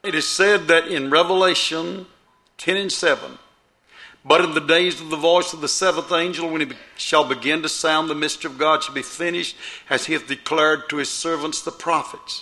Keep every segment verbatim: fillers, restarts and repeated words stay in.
It is said that in Revelation ten and seven, but in the days of the voice of the seventh angel, when he shall begin to sound, the mystery of God shall be finished, as he hath declared to his servants the prophets.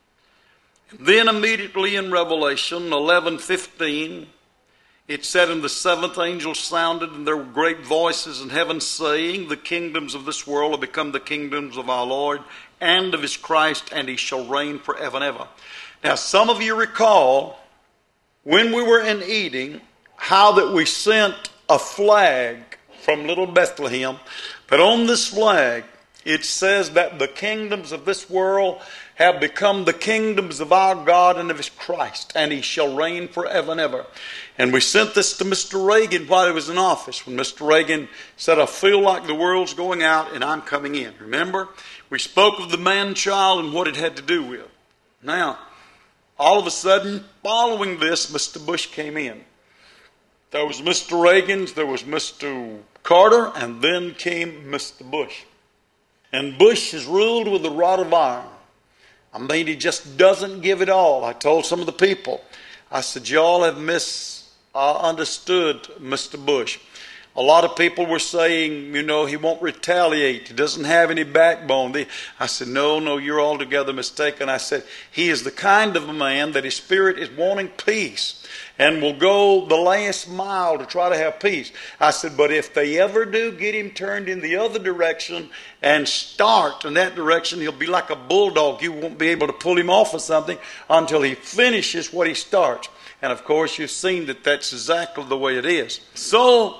And then immediately in Revelation eleven fifteen, it said, and the seventh angel sounded, and there were great voices in heaven saying, the kingdoms of this world have become the kingdoms of our Lord and of his Christ, and he shall reign forever and ever. Now, some of you recall when we were in Eden, how that we sent a flag from little Bethlehem, but on this flag it says that the kingdoms of this world have become the kingdoms of our God and of his Christ, and he shall reign forever and ever. And we sent this to Mister Reagan while he was in office, when Mister Reagan said, I feel like the world's going out and I'm coming in. Remember? We spoke of the man-child and what it had to do with. Now, all of a sudden, following this, Mister Bush came in. There was Mister Reagan, there was Mister Carter, and then came Mister Bush. And Bush is ruled with a rod of iron. I mean, he just doesn't give it all. I told some of the people, I said, y'all have misunderstood Mister Bush. A lot of people were saying, you know, he won't retaliate. He doesn't have any backbone. I said, no, no, you're altogether mistaken. I said, he is the kind of a man that his spirit is wanting peace and will go the last mile to try to have peace. I said, but if they ever do get him turned in the other direction and start in that direction, he'll be like a bulldog. You won't be able to pull him off of something until he finishes what he starts. And of course, you've seen that that's exactly the way it is. So,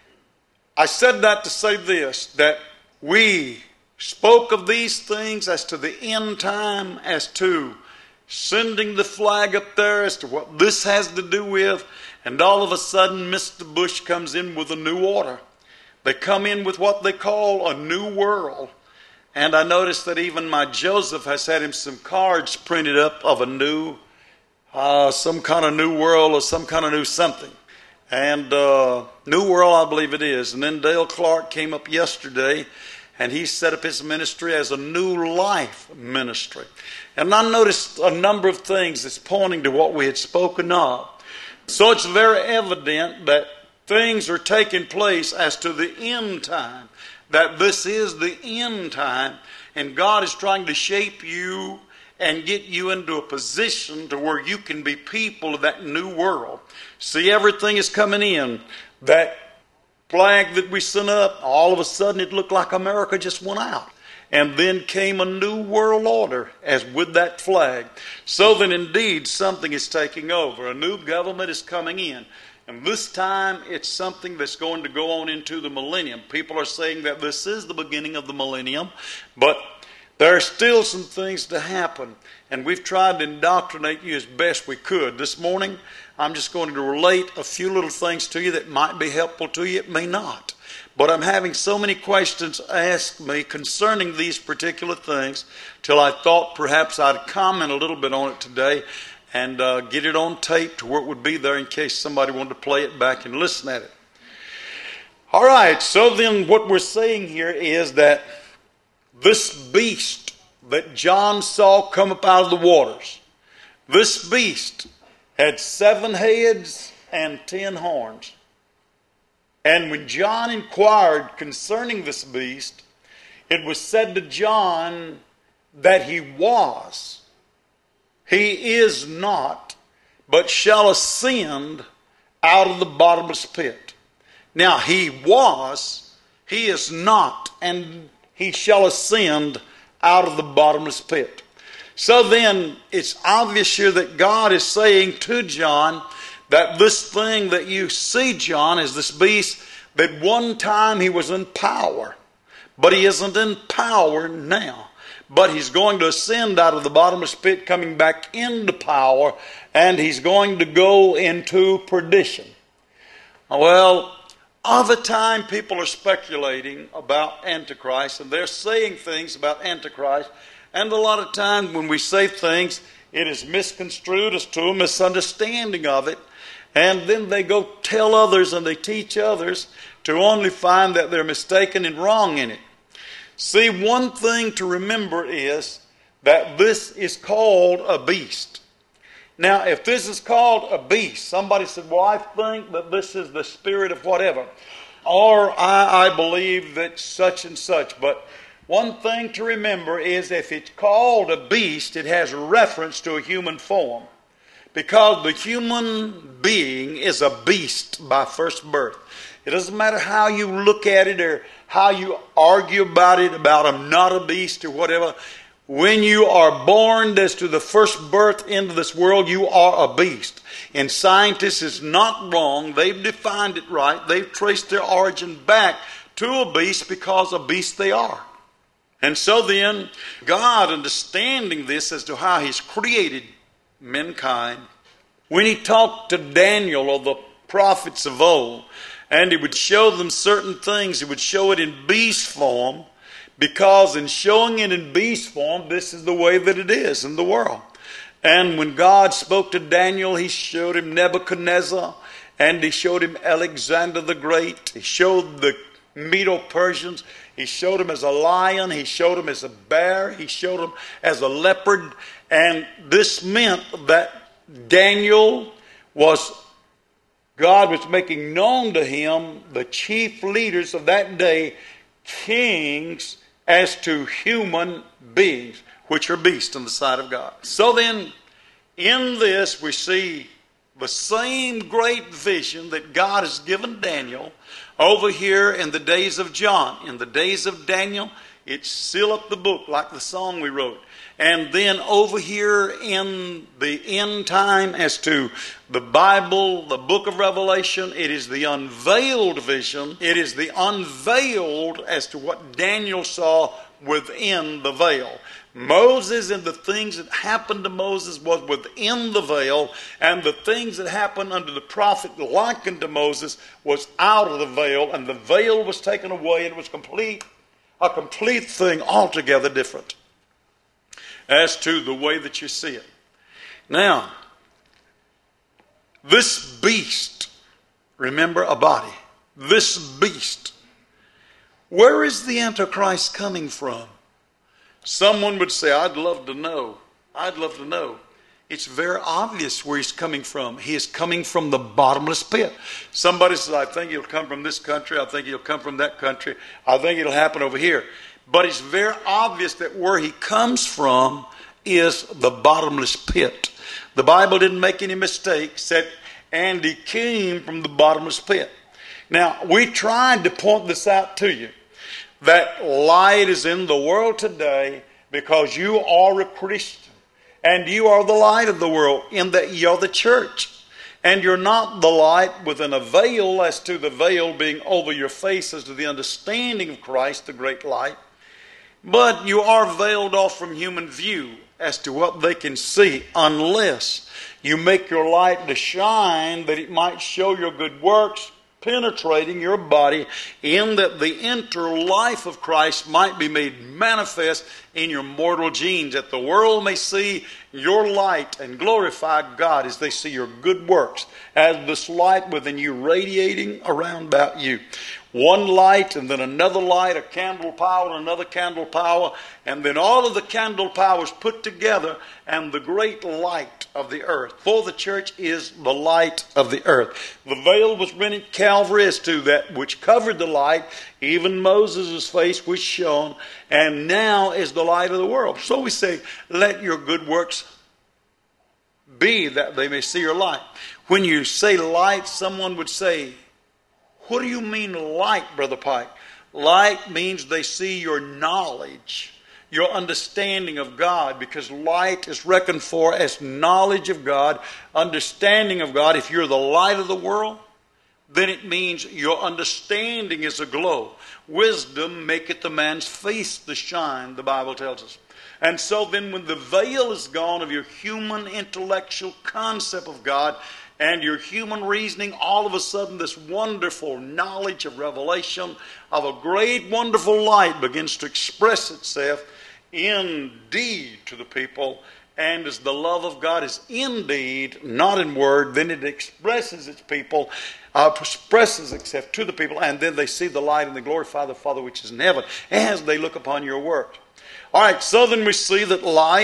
I said that to say this, that we spoke of these things as to the end time, as to sending the flag up there, as to what this has to do with, and all of a sudden Mister Bush comes in with a new order. They come in with what they call a new world. And I noticed that even my Joseph has had him some cards printed up of a new, uh, some kind of new world or some kind of new something. And uh, New World, I believe it is. And then Dale Clark came up yesterday, and he set up his ministry as a New Life ministry. And I noticed a number of things that's pointing to what we had spoken of. So it's very evident that things are taking place as to the end time, that this is the end time, and God is trying to shape you and get you into a position to where you can be people of that new world. See, everything is coming in. That flag that we sent up, all of a sudden it looked like America just went out. And then came a new world order as with that flag. So that indeed something is taking over. A new government is coming in. And this time it's something that's going to go on into the millennium. People are saying that this is the beginning of the millennium, but there are still some things to happen, and we've tried to indoctrinate you as best we could. This morning, I'm just going to relate a few little things to you that might be helpful to you. It may not. But I'm having so many questions asked me concerning these particular things till I thought perhaps I'd comment a little bit on it today and uh, get it on tape to where it would be there in case somebody wanted to play it back and listen at it. All right, so then what we're saying here is that this beast that John saw come up out of the waters, this beast had seven heads and ten horns. And when John inquired concerning this beast, it was said to John that he was, he is not, but shall ascend out of the bottomless pit. Now he was, he is not, and he shall ascend out of the bottomless pit. So then, it's obvious here that God is saying to John that this thing that you see, John, is this beast that one time he was in power. But he isn't in power now. But he's going to ascend out of the bottomless pit, coming back into power, and he's going to go into perdition. Well, all the time people are speculating about Antichrist, and they're saying things about Antichrist, and a lot of times when we say things, it is misconstrued as to a misunderstanding of it, and then they go tell others and they teach others to only find that they're mistaken and wrong in it. See, one thing to remember is that this is called a beast. Now, if this is called a beast, somebody said, well, I think that this is the spirit of whatever. Or I, I believe that such and such. But one thing to remember is if it's called a beast, it has reference to a human form. Because the human being is a beast by first birth. It doesn't matter how you look at it or how you argue about it, about I'm not a beast or whatever. When you are born as to the first birth into this world, you are a beast. And scientists is not wrong. They've defined it right. They've traced their origin back to a beast because a beast they are. And so then, God, understanding this as to how He's created mankind, when He talked to Daniel or the prophets of old, and He would show them certain things, He would show it in beast form, because in showing it in beast form, this is the way that it is in the world. And when God spoke to Daniel, He showed him Nebuchadnezzar, and He showed him Alexander the Great. He showed the Medo-Persians. He showed him as a lion. He showed him as a bear. He showed him as a leopard. And this meant that Daniel was, God was making known to him the chief leaders of that day, kings, as to human beings, which are beasts in the sight of God. So then, in this we see the same great vision that God has given Daniel over here in the days of John. In the days of Daniel, it sealed up the book like the song we wrote. And then over here in the end time as to the Bible, the book of Revelation, it is the unveiled vision. It is the unveiled as to what Daniel saw within the veil. Moses and the things that happened to Moses was within the veil, and the things that happened unto the prophet likened to Moses was out of the veil, and the veil was taken away, and it was complete, a complete thing altogether different as to the way that you see it. Now, this beast, remember a body, this beast, where is the Antichrist coming from? Someone would say, I'd love to know. I'd love to know. It's very obvious where he's coming from. He is coming from the bottomless pit. Somebody says, I think he'll come from this country. I think he'll come from that country. I think it'll happen over here. But it's very obvious that where he comes from is the bottomless pit. The Bible didn't make any mistakes. Said, and he came from the bottomless pit. Now, we tried to point this out to you. That light is in the world today because you are a Christian. And you are the light of the world in that you're the church. And you're not the light within a veil as to the veil being over your face as to the understanding of Christ, the great light. But you are veiled off from human view as to what they can see unless you make your light to shine that it might show your good works, penetrating your body, in that the inner life of Christ might be made manifest in your mortal genes, that the world may see your light and glorify God as they see your good works, as this light within you radiating around about you. One light and then another light, a candle power and another candle power, and then all of the candle powers put together and the great light of the earth. For the church is the light of the earth. The veil was rent at Calvary as to that which covered the light. Even Moses' face was shown, and now is the light of the world. So we say, let your good works be that they may see your light. When you say light, someone would say, what do you mean light, Brother Pike? Light means they see your knowledge, your understanding of God, because light is reckoned for as knowledge of God, understanding of God. If you're the light of the world, then it means your understanding is aglow. Wisdom maketh the man's face to shine, the Bible tells us. And so then when the veil is gone of your human intellectual concept of God, and your human reasoning, all of a sudden this wonderful knowledge of revelation of a great wonderful light begins to express itself in deed to the people. And as the love of God is in deed, not in word, then it expresses its people, uh, expresses itself to the people, and then they see the light and they glorify the Father which is in heaven as they look upon your work. All right, so then we see that light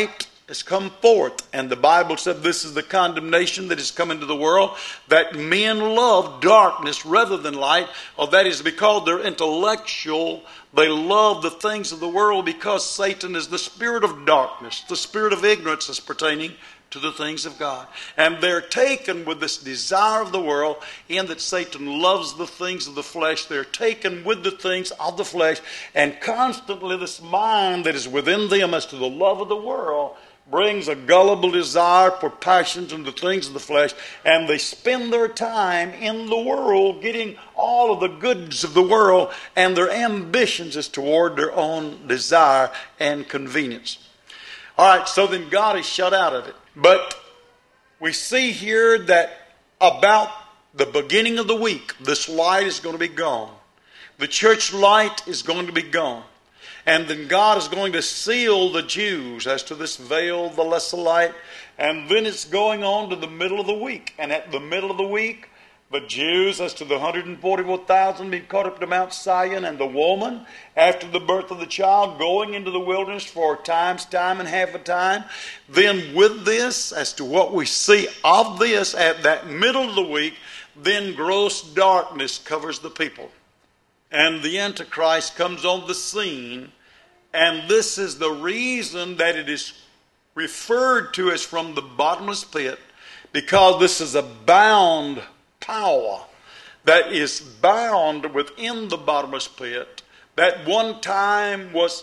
has come forth. And the Bible said this is the condemnation that has come into the world, that men love darkness rather than light, or that is because they're intellectual. They love the things of the world because Satan is the spirit of darkness, the spirit of ignorance is pertaining to the things of God. And they're taken with this desire of the world, in that Satan loves the things of the flesh. They're taken with the things of the flesh, and constantly this mind that is within them as to the love of the world brings a gullible desire for passions and the things of the flesh, and they spend their time in the world getting all of the goods of the world, and their ambitions is toward their own desire and convenience. All right, so then God is shut out of it. But we see here that about the beginning of the week, this light is going to be gone. The church light is going to be gone. And then God is going to seal the Jews as to this veil, the lesser light. And then it's going on to the middle of the week. And at the middle of the week, the Jews as to the one hundred forty-four thousand being caught up to Mount Zion, and the woman after the birth of the child going into the wilderness for a time's time and half a time. Then with this, as to what we see of this at that middle of the week, then gross darkness covers the people. And the Antichrist comes on the scene, and this is the reason that it is referred to as from the bottomless pit, because this is a bound power that is bound within the bottomless pit, that one time was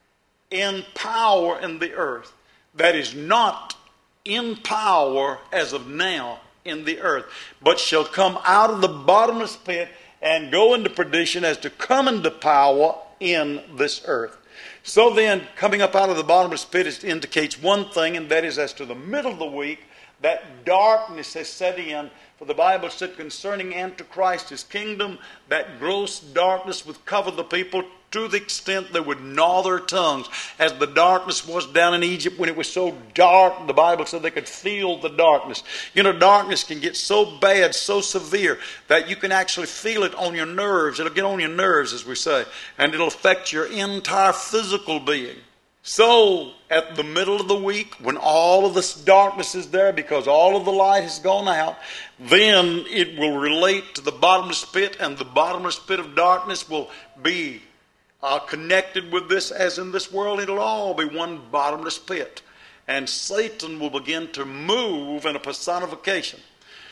in power in the earth, that is not in power as of now in the earth, but shall come out of the bottomless pit and go into perdition, as to come into power in this earth. So then, coming up out of the bottomless pit, it indicates one thing, and that is as to the middle of the week, that darkness has set in. For the Bible said concerning Antichrist, his kingdom, that gross darkness would cover the people to the extent they would gnaw their tongues. As the darkness was down in Egypt when it was so dark, the Bible said they could feel the darkness. You know, darkness can get so bad, so severe, that you can actually feel it on your nerves. It'll get on your nerves, as we say, and it'll affect your entire physical being. So, at the middle of the week, when all of this darkness is there because all of the light has gone out, then it will relate to the bottomless pit, and the bottomless pit of darkness will be uh, connected with this, as in this world. It'll all be one bottomless pit. And Satan will begin to move in a personification.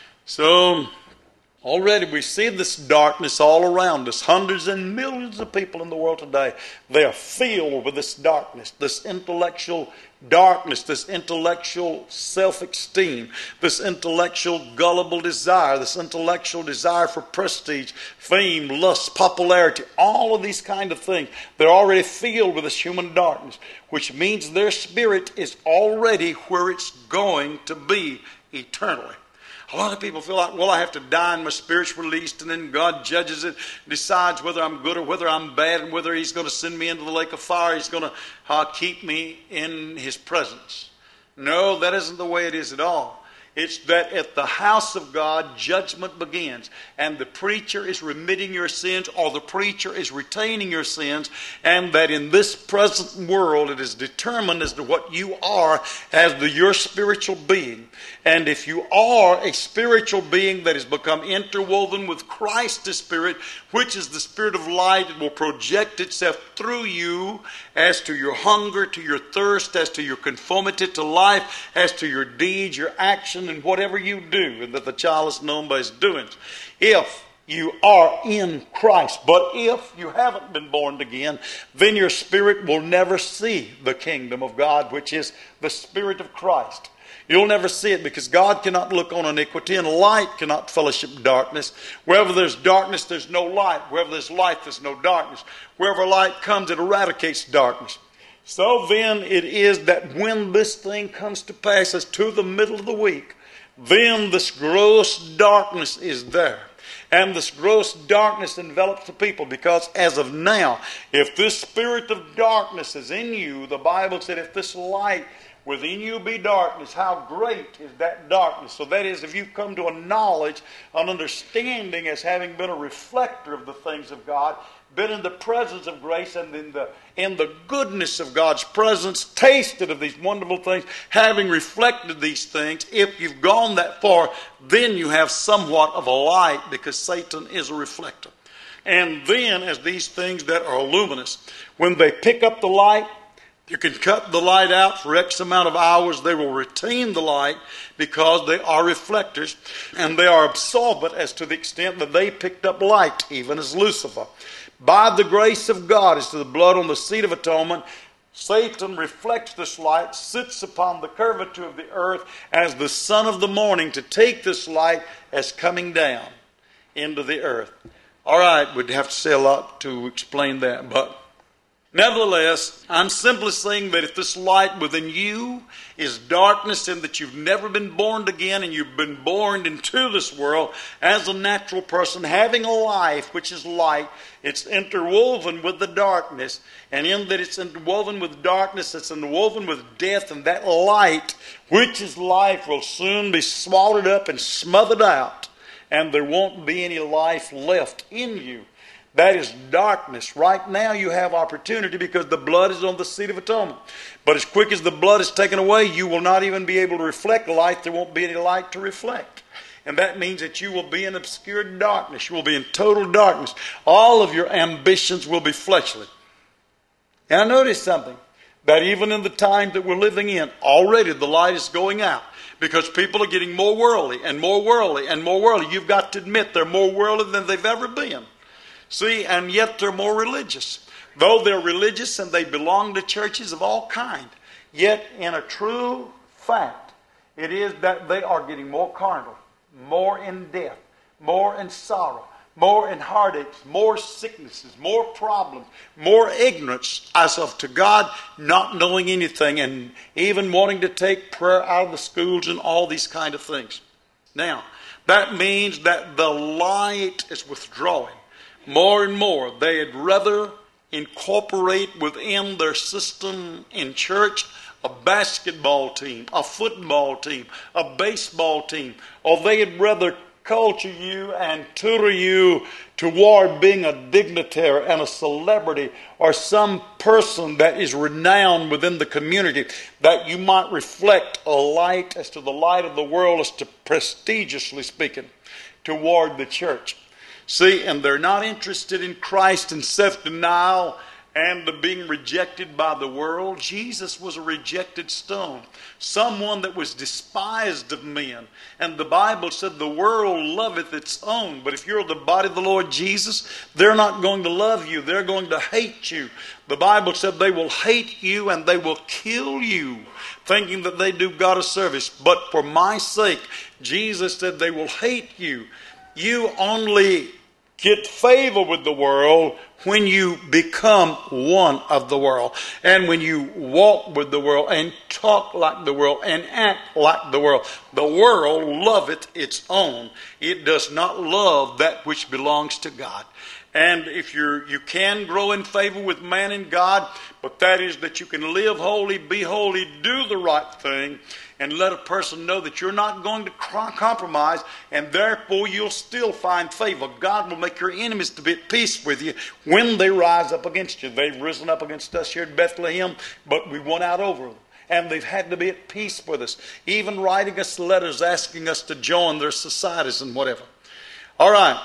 So, already we see this darkness all around us. Hundreds and millions of people in the world today, they are filled with this darkness, this intellectual darkness, this intellectual self-esteem, this intellectual gullible desire, this intellectual desire for prestige, fame, lust, popularity, all of these kind of things. They're already filled with this human darkness, which means their spirit is already where it's going to be eternally. A lot of people feel like, well, I have to die and my spirit's released, and then God judges it, decides whether I'm good or whether I'm bad, and whether He's going to send me into the lake of fire, He's going to uh, keep me in His presence. No, that isn't the way it is at all. It's that at the house of God, judgment begins, and the preacher is remitting your sins, or the preacher is retaining your sins, and that in this present world it is determined as to what you are as the, your spiritual being. And if you are a spiritual being that has become interwoven with Christ's Spirit, which is the Spirit of light, it will project itself through you as to your hunger, to your thirst, as to your conformity to life, as to your deeds, your action, and whatever you do, and that the child is known by his doings. If you are in Christ, but if you haven't been born again, then your spirit will never see the kingdom of God, which is the Spirit of Christ. You'll never see it, because God cannot look on iniquity, and light cannot fellowship darkness. Wherever there's darkness, there's no light. Wherever there's light, there's no darkness. Wherever light comes, it eradicates darkness. So then it is that when this thing comes to pass, as to the middle of the week, then this gross darkness is there. And this gross darkness envelops the people, because as of now, if this spirit of darkness is in you, the Bible said if this light within you be darkness, how great is that darkness? So that is, if you've come to a knowledge, an understanding as having been a reflector of the things of God, been in the presence of grace and in the in the goodness of God's presence, tasted of these wonderful things, having reflected these things, if you've gone that far, then you have somewhat of a light, because Satan is a reflector. And then, as these things that are luminous, when they pick up the light, you can cut the light out for X amount of hours. They will retain the light because they are reflectors, and they are absorbent as to the extent that they picked up light, even as Lucifer. By the grace of God, as to the blood on the seat of atonement, Satan reflects this light, sits upon the curvature of the earth as the son of the morning, to take this light as coming down into the earth. All right, we'd have to say a lot to explain that, but nevertheless, I'm simply saying that if this light within you is darkness, and that you've never been born again, and you've been born into this world as a natural person, having a life which is light, it's interwoven with the darkness, and in that it's interwoven with darkness, it's interwoven with death, and that light, which is life, will soon be swallowed up and smothered out, and there won't be any life left in you. That is darkness. Right now you have opportunity because the blood is on the seat of atonement. But as quick as the blood is taken away, you will not even be able to reflect light. There won't be any light to reflect. And that means that you will be in obscure darkness. You will be in total darkness. All of your ambitions will be fleshly. And I noticed something, that even in the time that we're living in, already the light is going out. Because people are getting more worldly and more worldly and more worldly. You've got to admit they're more worldly than they've ever been. See, and yet they're more religious. Though they're religious and they belong to churches of all kind, yet in a true fact, it is that they are getting more carnal, more in death, more in sorrow, more in heartaches, more sicknesses, more problems, more ignorance as of to God, not knowing anything, and even wanting to take prayer out of the schools and all these kind of things. Now, that means that the light is withdrawing. More and more, they'd rather incorporate within their system in church a basketball team, a football team, a baseball team, or they'd rather culture you and tutor you toward being a dignitary and a celebrity, or some person that is renowned within the community, that you might reflect a light as to the light of the world, as to prestigiously speaking, toward the church. See, and they're not interested in Christ and self-denial and the being rejected by the world. Jesus was a rejected stone, someone that was despised of men. And the Bible said the world loveth its own. But if you're the body of the Lord Jesus, they're not going to love you. They're going to hate you. The Bible said they will hate you and they will kill you, thinking that they do God a service. But for my sake, Jesus said they will hate you. You only get favor with the world when you become one of the world, and when you walk with the world and talk like the world and act like the world. The world loveth its own. It does not love that which belongs to God. And if you're, you can grow in favor with man and God, but that is that you can live holy, be holy, do the right thing, and let a person know that you're not going to compromise, and therefore you'll still find favor. God will make your enemies to be at peace with you when they rise up against you. They've risen up against us here at Bethlehem, but we won out over them. And they've had to be at peace with us, even writing us letters asking us to join their societies and whatever. All right.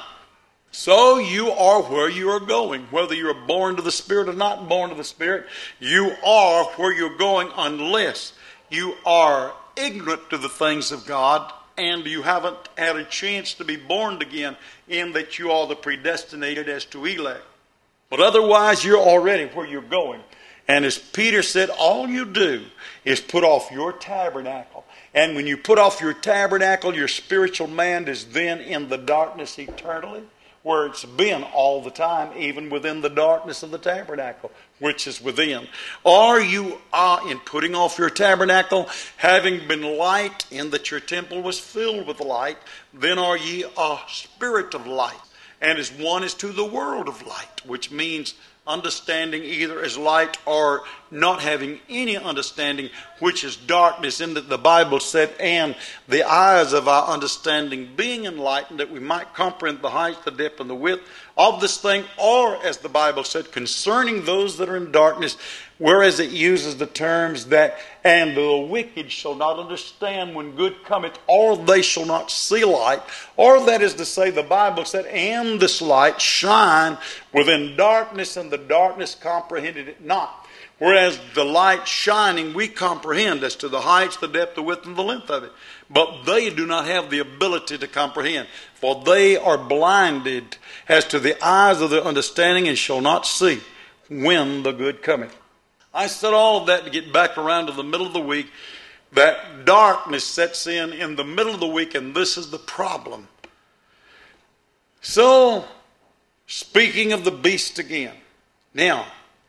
So you are where you are going. Whether you're born to the Spirit or not born to the Spirit, you are where you're going, unless you are ignorant to the things of God and you haven't had a chance to be born again, in that you are the predestinated as to elect. But otherwise, you're already where you're going. And as Peter said, all you do is put off your tabernacle. And when you put off your tabernacle, your spiritual man is then in the darkness eternally, where it's been all the time, even within the darkness of the tabernacle, which is within. Or you are, in putting off your tabernacle, having been light, in that your temple was filled with light, then are ye a spirit of light. And as one is to the world of light, which means understanding either as light or not having any understanding, which is darkness, in that the Bible said, and the eyes of our understanding being enlightened, that we might comprehend the height, the depth, and the width of this thing, or as the Bible said, concerning those that are in darkness, whereas it uses the terms that, and the wicked shall not understand when good cometh, or they shall not see light, or that is to say, the Bible said, and this light shine within darkness, and the darkness comprehended it not. Whereas the light shining, we comprehend as to the heights, the depth, the width, and the length of it. But they do not have the ability to comprehend, for they are blinded as to the eyes of their understanding, and shall not see when the good cometh. I said all of that to get back around to the middle of the week, that darkness sets in in the middle of the week, and this is the problem. So, speaking of the beast again. Now,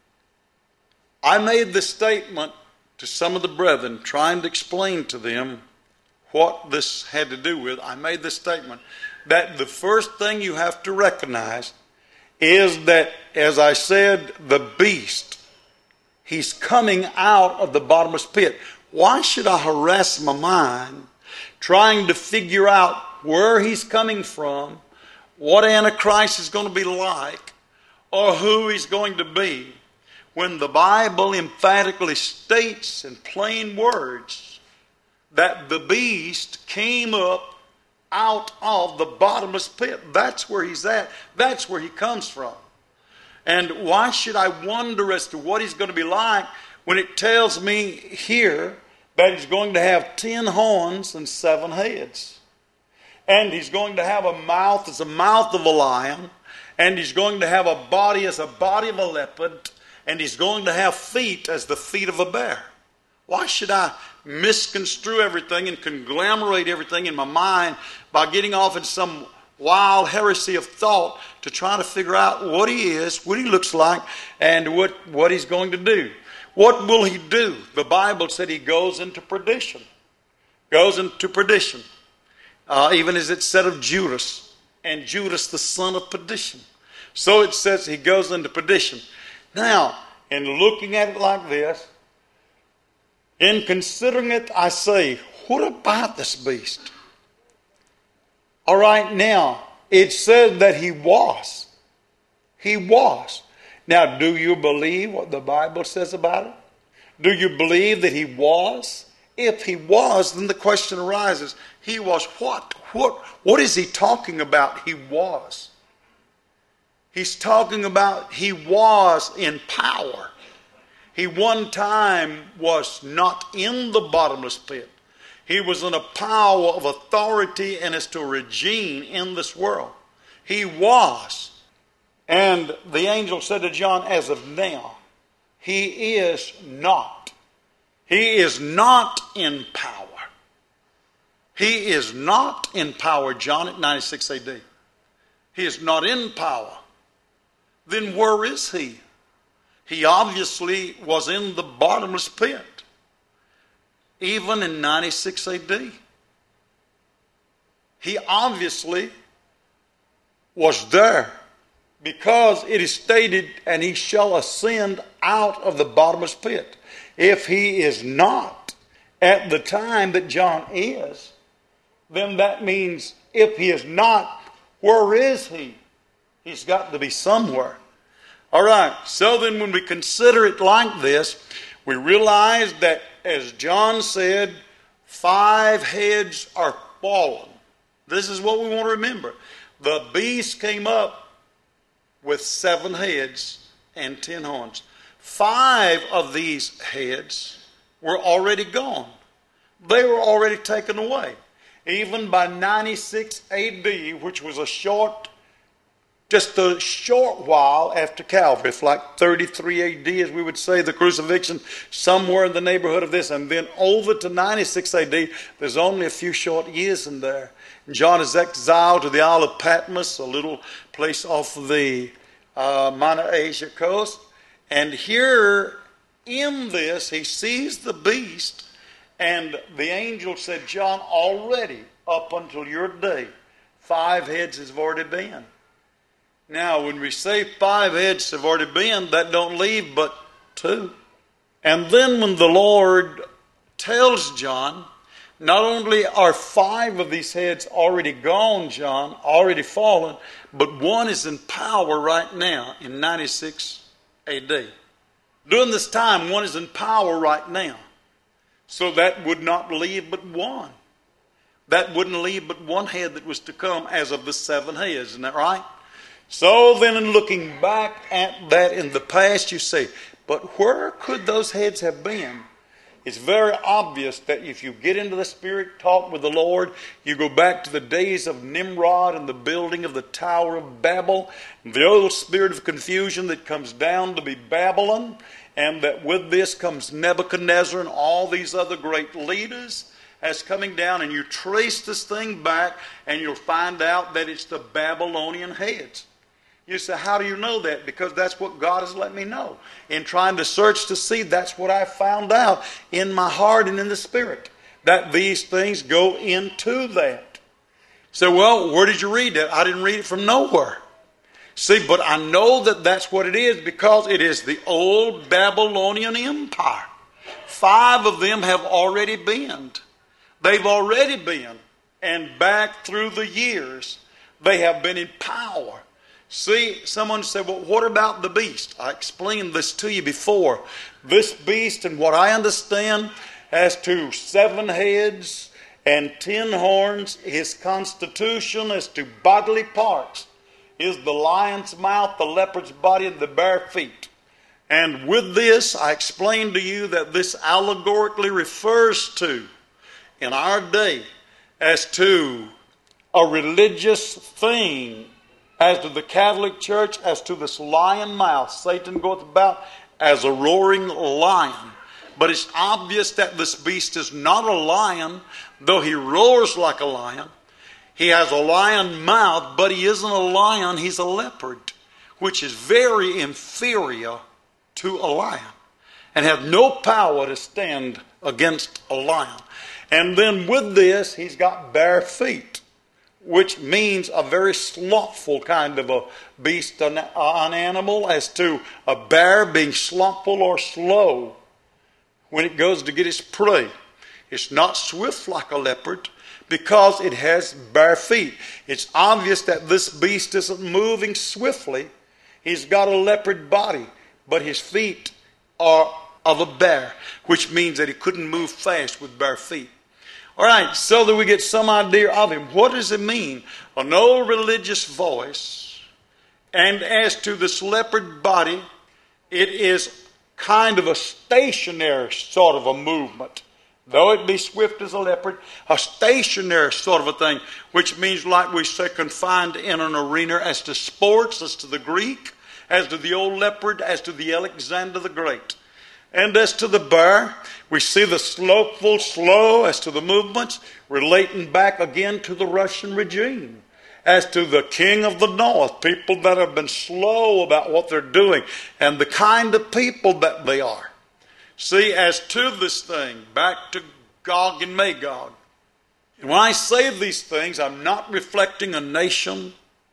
I made this statement to some of the brethren, trying to explain to them what this had to do with. I made this statement that the first thing you have to recognize is that, as I said, the beast, he's coming out of the bottomless pit. Why should I harass my mind trying to figure out where he's coming from, what Antichrist is going to be like, or who he's going to be, when the Bible emphatically states in plain words that the beast came up out of the bottomless pit? That's where he's at. That's where he comes from. And why should I wonder as to what he's going to be like when it tells me here that he's going to have ten horns and seven heads? And he's going to have a mouth as the mouth of a lion. And he's going to have a body as a body of a leopard. And he's going to have feet as the feet of a bear. Why should I misconstrue everything and conglomerate everything in my mind by getting off in some wild heresy of thought to try to figure out what he is, what he looks like, and what, what he's going to do? What will he do? The Bible said he goes into perdition. Goes into perdition. Uh, even as it said of Judas, and Judas the son of perdition. So it says he goes into perdition. Now, in looking at it like this, in considering it, I say, what about this beast? All right, now, it says that he was. He was. Now, do you believe what the Bible says about it? Do you believe that he was? If he was, then the question arises, he was what? What, what is he talking about? He was. He's talking about he was in power. He one time was not in the bottomless pit. He was in a power of authority and as to a regime in this world. He was. And the angel said to John, as of now, he is not. He is not in power. He is not in power, John, at ninety-six A D. He is not in power. Then where is he? He obviously was in the bottomless pit, even in ninety-six A D. He obviously was there, because it is stated, and he shall ascend out of the bottomless pit. If he is not at the time that John is, then that means if he is not, where is he? He's got to be somewhere. All right, so then when we consider it like this, we realize that, as John said, five heads are fallen. This is what we want to remember. The beast came up with seven heads and ten horns. Five of these heads were already gone. They were already taken away. Even by ninety-six A D, which was a short, just a short while after Calvary. It's like thirty-three A D, as we would say, the crucifixion, somewhere in the neighborhood of this. And then over to ninety-six A D, there's only a few short years in there. John is exiled to the Isle of Patmos, a little place off of the uh, Minor Asia coast. And here in this, he sees the beast, and the angel said, John, already up until your day, five heads has already been. Now, when we say five heads have already been, that don't leave but two. And then when the Lord tells John, not only are five of these heads already gone, John, already fallen, but one is in power right now in ninety-six A D. During this time, one is in power right now. So that would not leave but one. That wouldn't leave but one head that was to come as of the seven heads. Isn't that right? So then in looking back at that in the past, you say, but where could those heads have been? It's very obvious that if you get into the Spirit, talk with the Lord, you go back to the days of Nimrod and the building of the Tower of Babel, the old spirit of confusion that comes down to be Babylon, and that with this comes Nebuchadnezzar and all these other great leaders as coming down, and you trace this thing back and you'll find out that it's the Babylonian heads. You say, how do you know that? Because that's what God has let me know. In trying to search to see, that's what I found out in my heart and in the Spirit. That these things go into that. So, well, where did you read that? I didn't read it from nowhere. See, but I know that that's what it is because it is the old Babylonian Empire. Five of them have already been. They've already been. And back through the years, they have been in power. See, someone said, well, what about the beast? I explained this to you before. This beast, and what I understand, has to seven heads and ten horns. His constitution as to bodily parts is the lion's mouth, the leopard's body, and the bare feet. And with this, I explained to you that this allegorically refers to, in our day, as to a religious thing, as to the Catholic Church, as to this lion mouth. Satan goeth about as a roaring lion. But it's obvious that this beast is not a lion, though he roars like a lion. He has a lion mouth, but he isn't a lion, he's a leopard, which is very inferior to a lion and have no power to stand against a lion. And then with this, he's got bare feet, which means a very slothful kind of a beast, an, an animal, as to a bear being slothful or slow when it goes to get its prey. It's not swift like a leopard because it has bare feet. It's obvious that this beast isn't moving swiftly. He's got a leopard body, but his feet are of a bear, which means that he couldn't move fast with bare feet. All right, so that we get some idea of him. What does it mean? An old religious voice. And as to this leopard body, it is kind of a stationary sort of a movement. Though it be swift as a leopard, a stationary sort of a thing, which means, like we say, confined in an arena as to sports, as to the Greek, as to the old leopard, as to the Alexander the Great. And as to the bear, we see the slopeful, slow, as to the movements, relating back again to the Russian regime. As to the king of the north, people that have been slow about what they're doing, and the kind of people that they are. See, as to this thing, back to Gog and Magog. And when I say these things, I'm not reflecting a nation.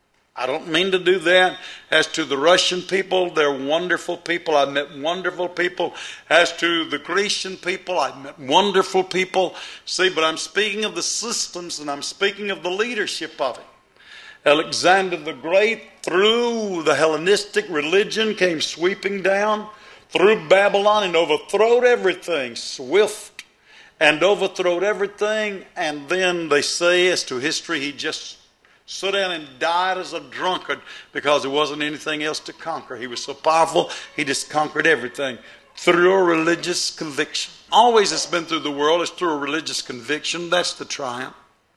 I don't mean to do that. As to the Russian people, they're wonderful people. I've met wonderful people. As to the Grecian people, I've met wonderful people. See, but I'm speaking of the systems, and I'm speaking of the leadership of it. Alexander the Great, through the Hellenistic religion, came sweeping down through Babylon and overthrowed everything, swift, and overthrowed everything. And then they say, as to history, he just stood down and died as a drunkard because there wasn't anything else to conquer. He was so powerful, he just conquered everything through a religious conviction. Always it's been through the world, it's through a religious conviction. That's the triumph.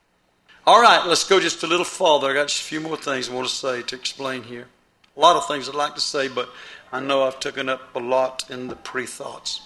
All right, let's go just a little farther. I got just a few more things I want to say to explain here. A lot of things I'd like to say, but I know I've taken up a lot in the pre-thoughts.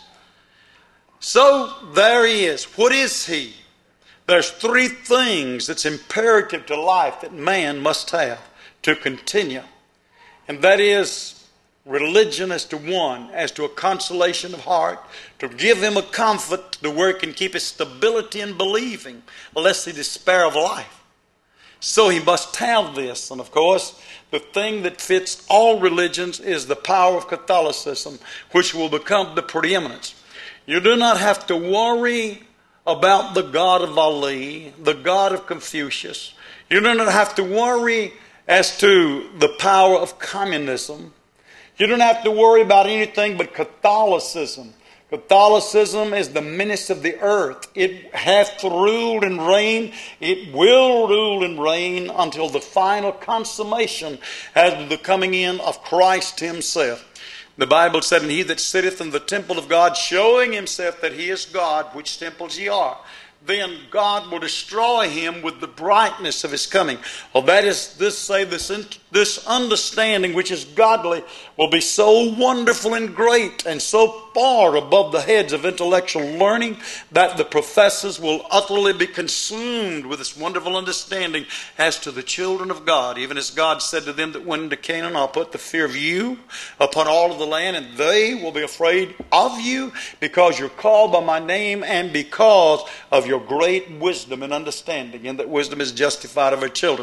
So there he is. What is he? There's three things that's imperative to life that man must have to continue. And that is religion as to one, as to a consolation of heart, to give him a comfort to where he can keep his stability in believing, lest he despair of life. So he must have this. And of course, the thing that fits all religions is the power of Catholicism, which will become the preeminence. You do not have to worry about the God of Ali, the God of Confucius. You do not have to worry as to the power of communism. You don't have to worry about anything but Catholicism. Catholicism is the menace of the earth. It hath ruled and reigned. It will rule and reign until the final consummation as the coming in of Christ himself. The Bible said, and he that sitteth in the temple of God, showing himself that he is God, which temples ye are, then God will destroy him with the brightness of his coming. Well, that is, this say, this, this understanding which is godly will be so wonderful and great and so far above the heads of intellectual learning that the professors will utterly be consumed with this wonderful understanding as to the children of God. Even as God said to them that went into Canaan, I'll put the fear of you upon all of the land, and they will be afraid of you because you're called by my name and because of your great wisdom and understanding, and that wisdom is justified of her children.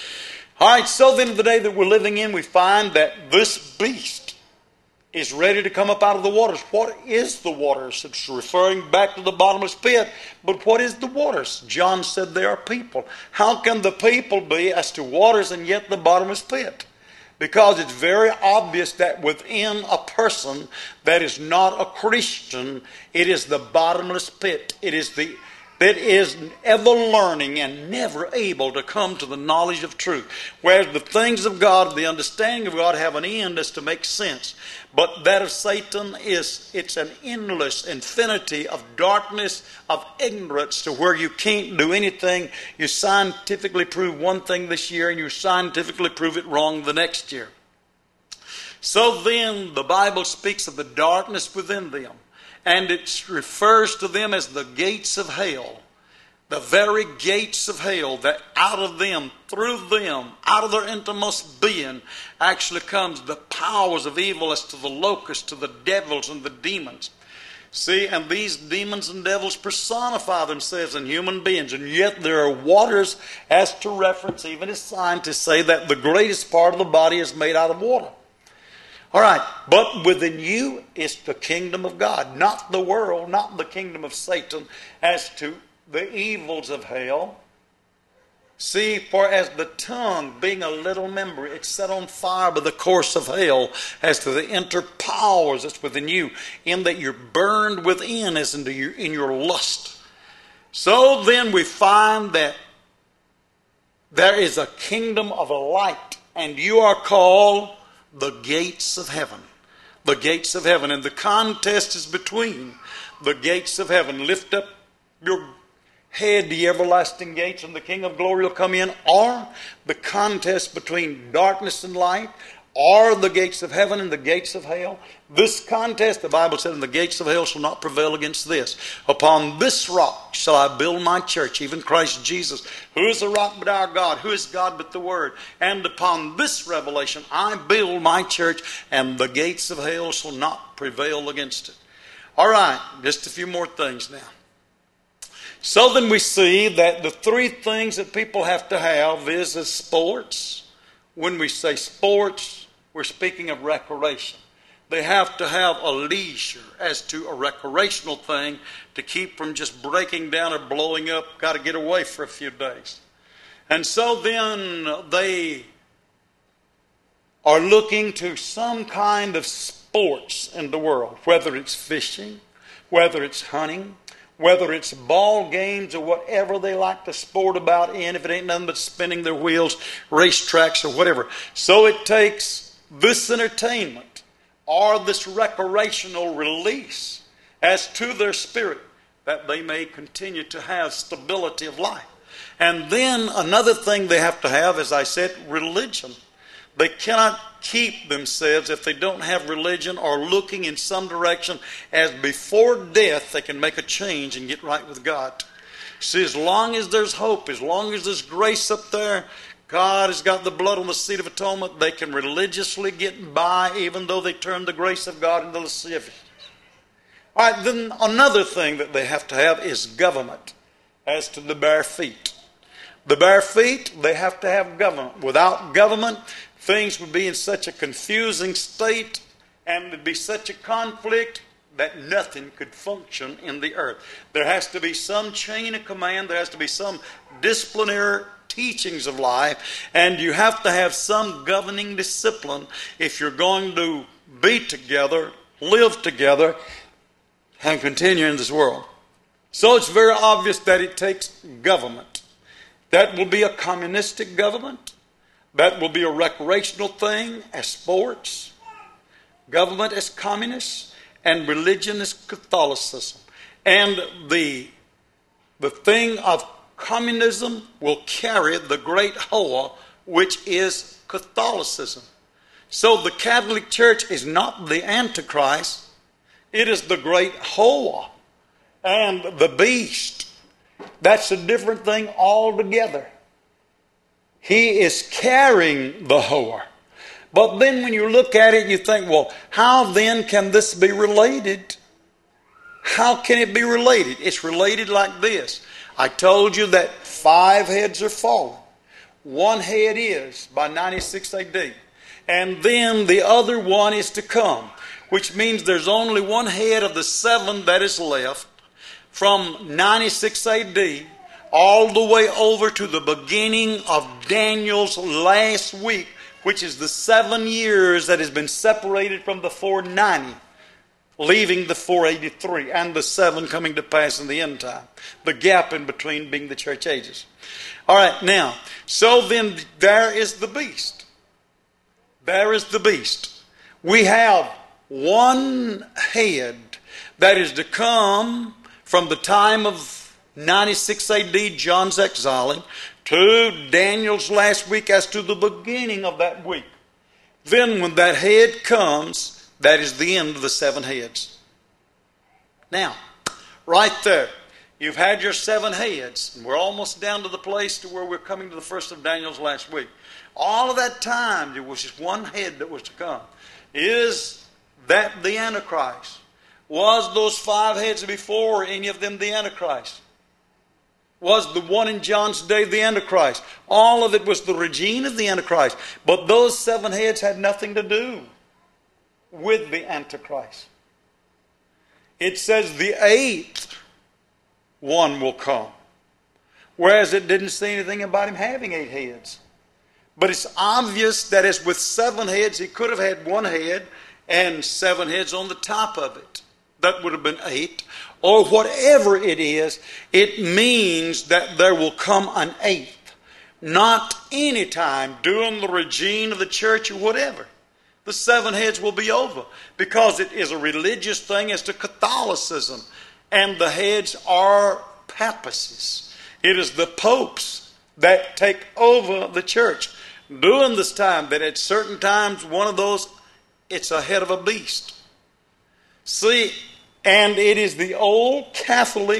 All right, so then the day that we're living in, we find that this beast is ready to come up out of the waters. What is the waters? It's referring back to the bottomless pit. But what is the waters? John said they are people. How can the people be as to waters and yet the bottomless pit? Because it's very obvious that within a person that is not a Christian, it is the bottomless pit. It is the that is ever learning and never able to come to the knowledge of truth. Whereas the things of God, the understanding of God, have an end as to make sense. But that of Satan is, it's an endless infinity of darkness, of ignorance, to where you can't do anything. You scientifically prove one thing this year and you scientifically prove it wrong the next year. So then the Bible speaks of the darkness within them. And it refers to them as the gates of hell. The very gates of hell, that out of them, through them, out of their innermost being, actually comes the powers of evil as to the locusts, to the devils and the demons. See, and these demons and devils personify themselves in human beings. And yet there are waters, as to reference, even as scientists say, that the greatest part of the body is made out of water. All right, but within you is the kingdom of God, not the world, not the kingdom of Satan, as to the evils of hell. See, for as the tongue, being a little member, it's set on fire by the course of hell, as to the inner powers that's within you, in that you're burned within as into your, in your lust. So then we find that there is a kingdom of light, and you are called the gates of heaven. The gates of heaven. And the contest is between the gates of heaven. Lift up your head, the everlasting gates, and the King of glory will come in. Or the contest between darkness and light. Or the gates of heaven and the gates of hell. This contest, the Bible said, and the gates of hell shall not prevail against this. Upon this rock shall I build my church, even Christ Jesus. Who is the rock but our God? Who is God but the Word? And upon this revelation I build my church, and the gates of hell shall not prevail against it. All right, just a few more things now. So then we see that the three things that people have to have is as sports. When we say sports, we're speaking of recreation. They have to have a leisure as to a recreational thing to keep from just breaking down or blowing up. Got to get away for a few days. And so then they are looking to some kind of sports in the world, whether it's fishing, whether it's hunting, whether it's ball games or whatever they like to sport about in, if it ain't nothing but spinning their wheels, racetracks or whatever. So it takes this entertainment or this recreational release as to their spirit that they may continue to have stability of life. And then another thing they have to have, as I said, religion. They cannot keep themselves if they don't have religion or looking in some direction as before death they can make a change and get right with God. See, as long as there's hope, as long as there's grace up there, God has got the blood on the seat of atonement, they can religiously get by even though they turn the grace of God into lasciviousness. All right, then another thing that they have to have is government as to the bare feet. the bare feet, they have to have government. Without government, things would be in such a confusing state and there'd be such a conflict that nothing could function in the earth. There has to be some chain of command. There has to be some disciplinary teachings of life. And you have to have some governing discipline if you're going to be together, live together, and continue in this world. So it's very obvious that it takes government. That will be a communistic government. That will be a recreational thing as sports. Government as communist. And religion is Catholicism. And the, the thing of communism will carry the great Hoa, which is Catholicism. So the Catholic Church is not the Antichrist. It is the great Hoa and the beast. That's a different thing altogether. He is carrying the Hoa. But then when you look at it, you think, well, how then can this be related? How can it be related? It's related like this. I told you that five heads are fallen. One head is by ninety-six A D. And then the other one is to come, which means there's only one head of the seven that is left from ninety-six A D all the way over to the beginning of Daniel's last week, which is the seven years that has been separated from the four ninety, leaving the four eighty-three, and the seven coming to pass in the end time. The gap in between being the church ages. All right, now, so then there is the beast. There is the beast. We have one head that is to come from the time of ninety-six A D, John's exiling, to Daniel's last week as to the beginning of that week. Then when that head comes, that is the end of the seven heads. Now, right there, you've had your seven heads. And we're almost down to the place to where we're coming to the first of Daniel's last week. All of that time, there was just one head that was to come. Is that the Antichrist? Was those five heads before, any of them the Antichrist? Was the one in John's day the Antichrist? All of it was the regime of the Antichrist. But those seven heads had nothing to do with the Antichrist. It says the eighth one will come. Whereas it didn't say anything about him having eight heads. But it's obvious that as with seven heads, he could have had one head and seven heads on the top of it. That would have been eight. Or whatever it is, it means that there will come an eighth. Not any time during the regime of the church or whatever. The seven heads will be over. Because it is a religious thing as to Catholicism. And the heads are papacies. It is the popes that take over the church. During this time, that at certain times, one of those, it's a head of a beast. See, and it is the old Catholic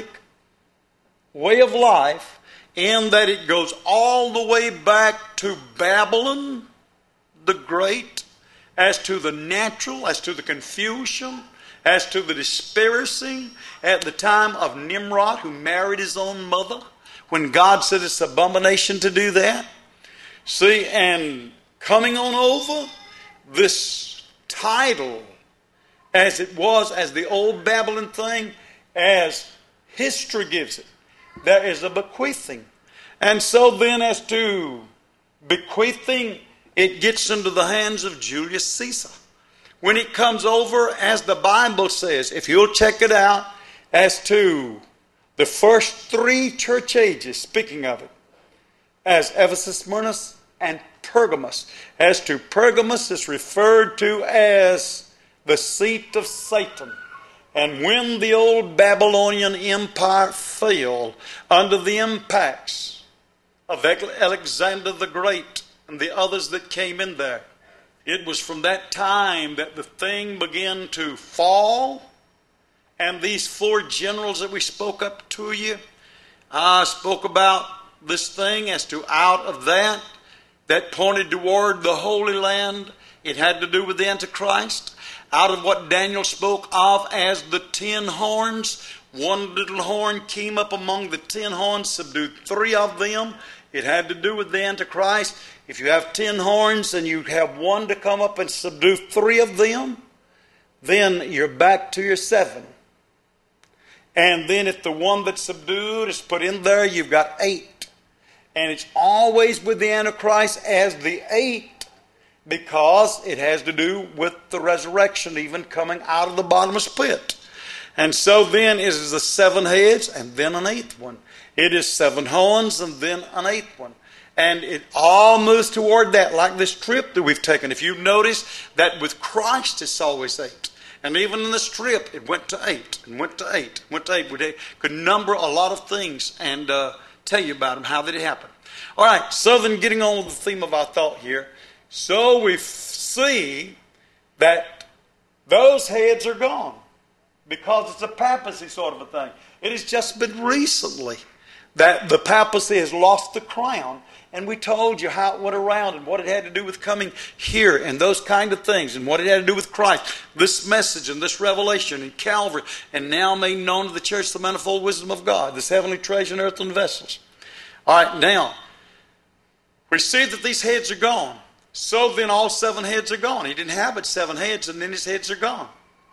way of life in that it goes all the way back to Babylon the Great, as to the natural, as to the confusion, as to the disparaging at the time of Nimrod, who married his own mother, when God said it's an abomination to do that. See, and coming on over, this title, as it was, as the old Babylon thing, as history gives it, there is a bequeathing. And so then as to bequeathing, it gets into the hands of Julius Caesar. When it comes over, as the Bible says, if you'll check it out, as to the first three church ages, speaking of it, as Ephesus, Smyrna, and Pergamos. As to Pergamos, is referred to as the seat of Satan. And when the old Babylonian Empire fell under the impacts of Alexander the Great and the others that came in there, it was from that time that the thing began to fall. And these four generals that we spoke up to you, I spoke about this thing as to out of that, that pointed toward the Holy Land. It had to do with the Antichrist. Out of what Daniel spoke of as the ten horns, one little horn came up among the ten horns, subdued three of them, It had to do with the Antichrist. If you have ten horns and you have one to come up and subdue three of them, then you're back to your seven. And then if the one that's subdued is put in there, you've got eight. And it's always with the Antichrist as the eight, because it has to do with the resurrection, even coming out of the bottomless pit. And so then it is the seven heads and then an eighth one. It is seven horns and then an eighth one. And it all moves toward that, like this trip that we've taken. If you notice that with Christ it's always eight. And even in this trip it went to eight and went to eight, went to eight. We could number a lot of things and uh, tell you about them, how did it happen. All right, so then getting on with the theme of our thought here. So we see that those heads are gone because it's a papacy sort of a thing. It has just been recently that the papacy has lost the crown. And we told you how it went around and what it had to do with coming here and those kind of things and what it had to do with Christ. This message and this revelation in Calvary, and now made known to the church the manifold wisdom of God, this heavenly treasure in earthen vessels. All right, now, we see that these heads are gone. So then all seven heads are gone. He didn't have but seven heads, and then his heads are gone.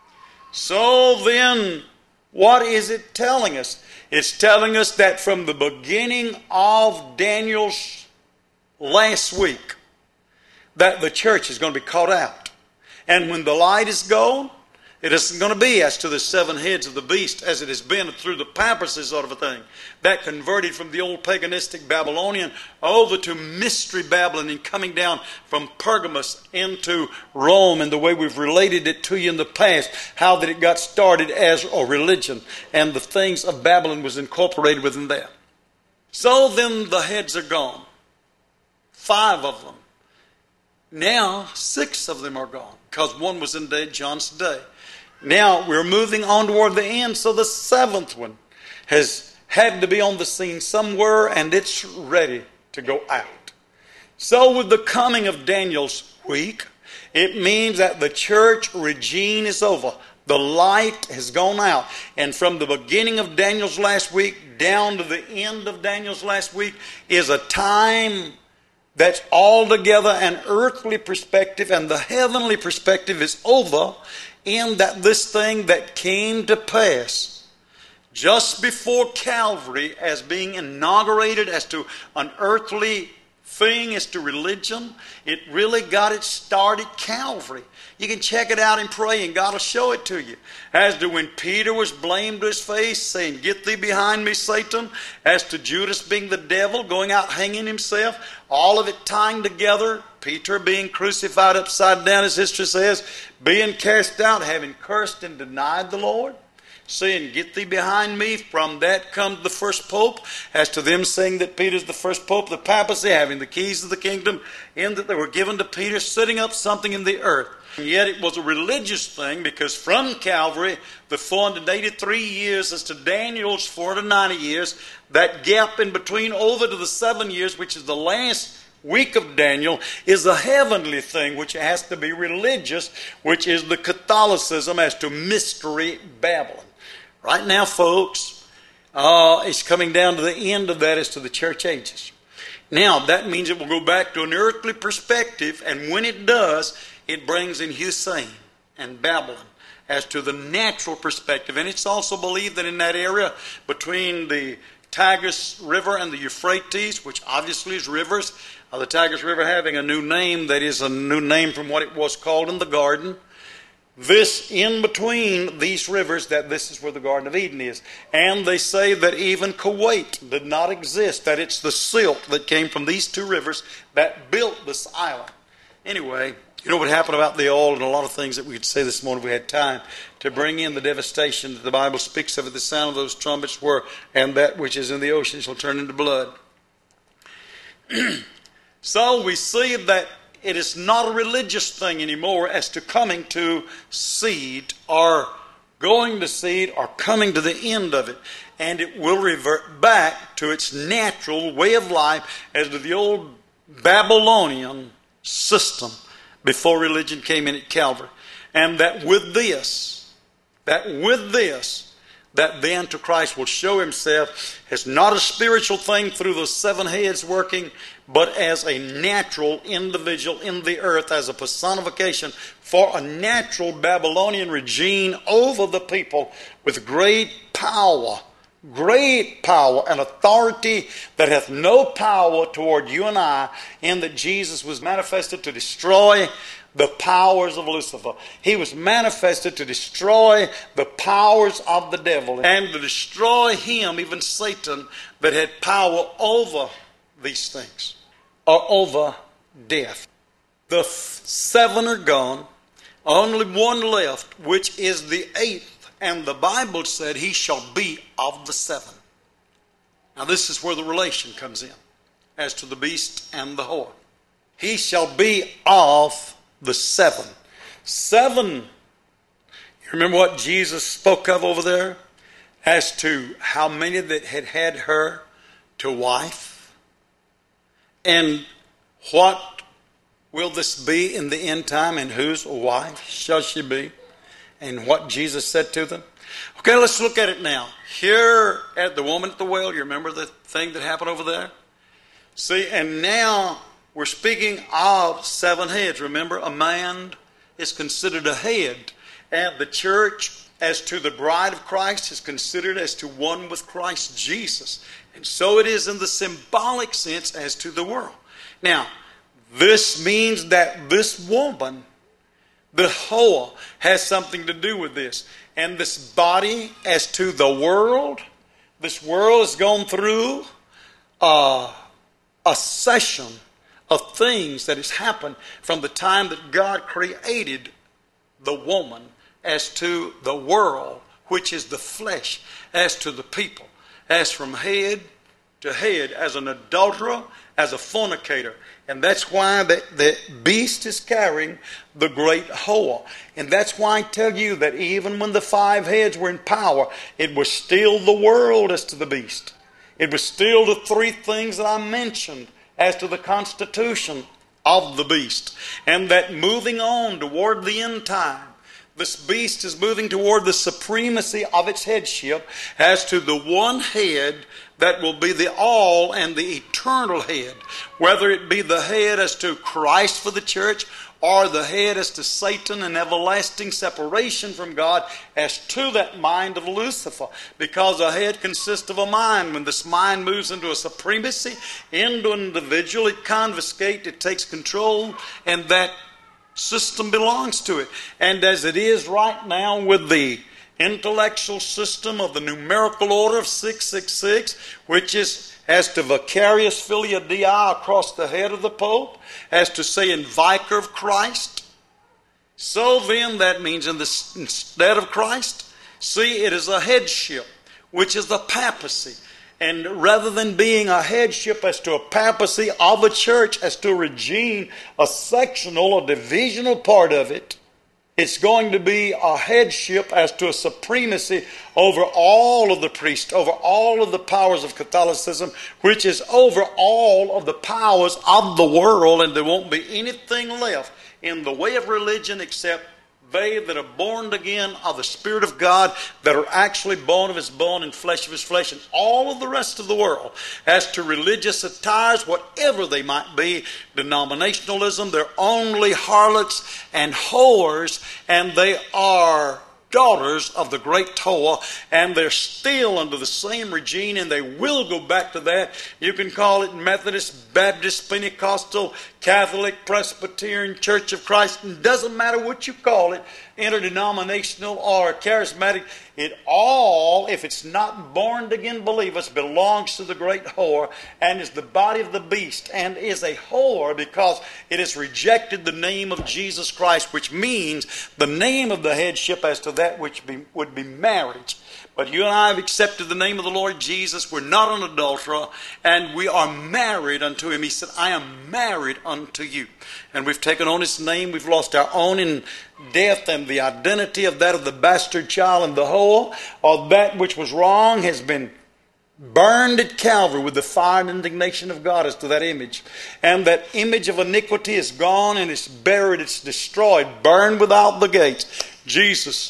So then, what is it telling us? It's telling us that from the beginning of Daniel's last week, that the church is going to be caught out. And when the light is gone, it isn't going to be as to the seven heads of the beast as it has been through the papacy sort of a thing. That converted from the old paganistic Babylonian over to mystery Babylon and coming down from Pergamos into Rome, and the way we've related it to you in the past, how that it got started as a religion and the things of Babylon was incorporated within that. So then the heads are gone. Five of them. Now six of them are gone because one was in John's day. Now we're moving on toward the end, so the seventh one has had to be on the scene somewhere, and it's ready to go out. So with the coming of Daniel's week, it means that the church regime is over. The light has gone out. And from the beginning of Daniel's last week down to the end of Daniel's last week is a time that's altogether an earthly perspective, and the heavenly perspective is over, in that this thing that came to pass just before Calvary as being inaugurated as to an earthly thing, as to religion, it really got it started Calvary. You can check it out and pray, and God will show it to you. As to when Peter was blamed to his face, saying, "Get thee behind me, Satan." As to Judas being the devil, going out hanging himself. All of it tying together. Peter being crucified upside down, as history says. Being cast out, having cursed and denied the Lord. Saying, "Get thee behind me." From that comes the first pope. As to them saying that Peter's the first pope, the papacy having the keys of the kingdom, in that they were given to Peter, setting up something in the earth. And yet it was a religious thing, because from Calvary, the four hundred eighty-three years as to Daniel's four hundred ninety years, that gap in between over to the seven years, which is the last week of Daniel, is a heavenly thing which has to be religious, which is the Catholicism as to mystery Babylon. Right now, folks, uh, it's coming down to the end of that as to the church ages. Now, that means it will go back to an earthly perspective, and when it does, it brings in Hussein and Babylon as to the natural perspective. And it's also believed that in that area between the Tigris River and the Euphrates, which obviously is rivers, uh, the Tigris River having a new name, that is a new name from what it was called in the garden. This, in between these rivers, that this is where the Garden of Eden is. And they say that even Kuwait did not exist, that it's the silt that came from these two rivers that built this island. Anyway, you know what happened about the oil, and a lot of things that we could say this morning if we had time, to bring in the devastation that the Bible speaks of at the sound of those trumpets were, and that which is in the ocean shall turn into blood. So we see that it is not a religious thing anymore as to coming to seed or going to seed or coming to the end of it. And it will revert back to its natural way of life as to the old Babylonian system before religion came in at Calvary. And that with this, that with this, that the Antichrist will show himself as not a spiritual thing through the seven heads working, but as a natural individual in the earth, as a personification for a natural Babylonian regime over the people with great power, great power and authority that hath no power toward you and I, in that Jesus was manifested to destroy the powers of Lucifer. He was manifested to destroy the powers of the devil and to destroy him, even Satan, that had power over these things, or over death. The seven are gone. Only one left, which is the eighth. And the Bible said he shall be of the seven. Now this is where the relation comes in as to the beast and the whore. He shall be of the seven. Seven, you remember what Jesus spoke of over there as to how many that had had her to wife? And what will this be in the end time, and whose wife shall she be? And what Jesus said to them. Okay, let's look at it now. Here at the woman at the well, you remember the thing that happened over there? See, and now we're speaking of seven heads. Remember, a man is considered a head. And the church, as to the bride of Christ, is considered as to one with Christ Jesus. And so it is in the symbolic sense as to the world. Now, this means that this woman, the whore, has something to do with this. And this body, as to the world, this world has gone through uh, a session of things that has happened from the time that God created the woman, as to the world, which is the flesh, as to the people, as from head to head, as an adulterer, as a fornicator. And that's why the, the beast is carrying the great whore. And that's why I tell you that even when the five heads were in power, it was still the world as to the beast. It was still the three things that I mentioned as to the constitution of the beast. And that moving on toward the end time, this beast is moving toward the supremacy of its headship as to the one head that will be the all and the eternal head. Whether it be the head as to Christ for the church, or the head as to Satan and everlasting separation from God, as to that mind of Lucifer. Because a head consists of a mind. When this mind moves into a supremacy, into an individual, it confiscates, it takes control, and that system belongs to it. And as it is right now with the intellectual system of the numerical order of six six six, which is as to vicarious filia Dei across the head of the Pope, as to say in vicar of Christ. So then that means in the instead of Christ, see, it is a headship, which is the papacy. And rather than being a headship as to a papacy of a church, as to a regime, a sectional, a divisional part of it, it's going to be a headship as to a supremacy over all of the priests, over all of the powers of Catholicism, which is over all of the powers of the world, and there won't be anything left in the way of religion except they that are born again of the Spirit of God, that are actually bone of his bone and flesh of his flesh, and all of the rest of the world. As to religious attires, whatever they might be, denominationalism, they're only harlots and whores, and they are daughters of the great whore, and they're still under the same regime, and they will go back to that. You can call it Methodist, Baptist, Pentecostal, Catholic, Presbyterian, Church of Christ. It doesn't matter what you call it, interdenominational or charismatic. It all, if it's not born again believers, belongs to the great whore and is the body of the beast and is a whore because it has rejected the name of Jesus Christ, which means the name of the headship as to that which be, would be marriage. But you and I have accepted the name of the Lord Jesus. We're not an adulterer, and we are married unto him. He said, I am married unto you. And we've taken on his name. We've lost our own in death, and the identity of that of the bastard child and the whole, or that which was wrong, has been burned at Calvary with the fire and indignation of God as to that image. And that image of iniquity is gone, and it's buried, it's destroyed, burned without the gates. Jesus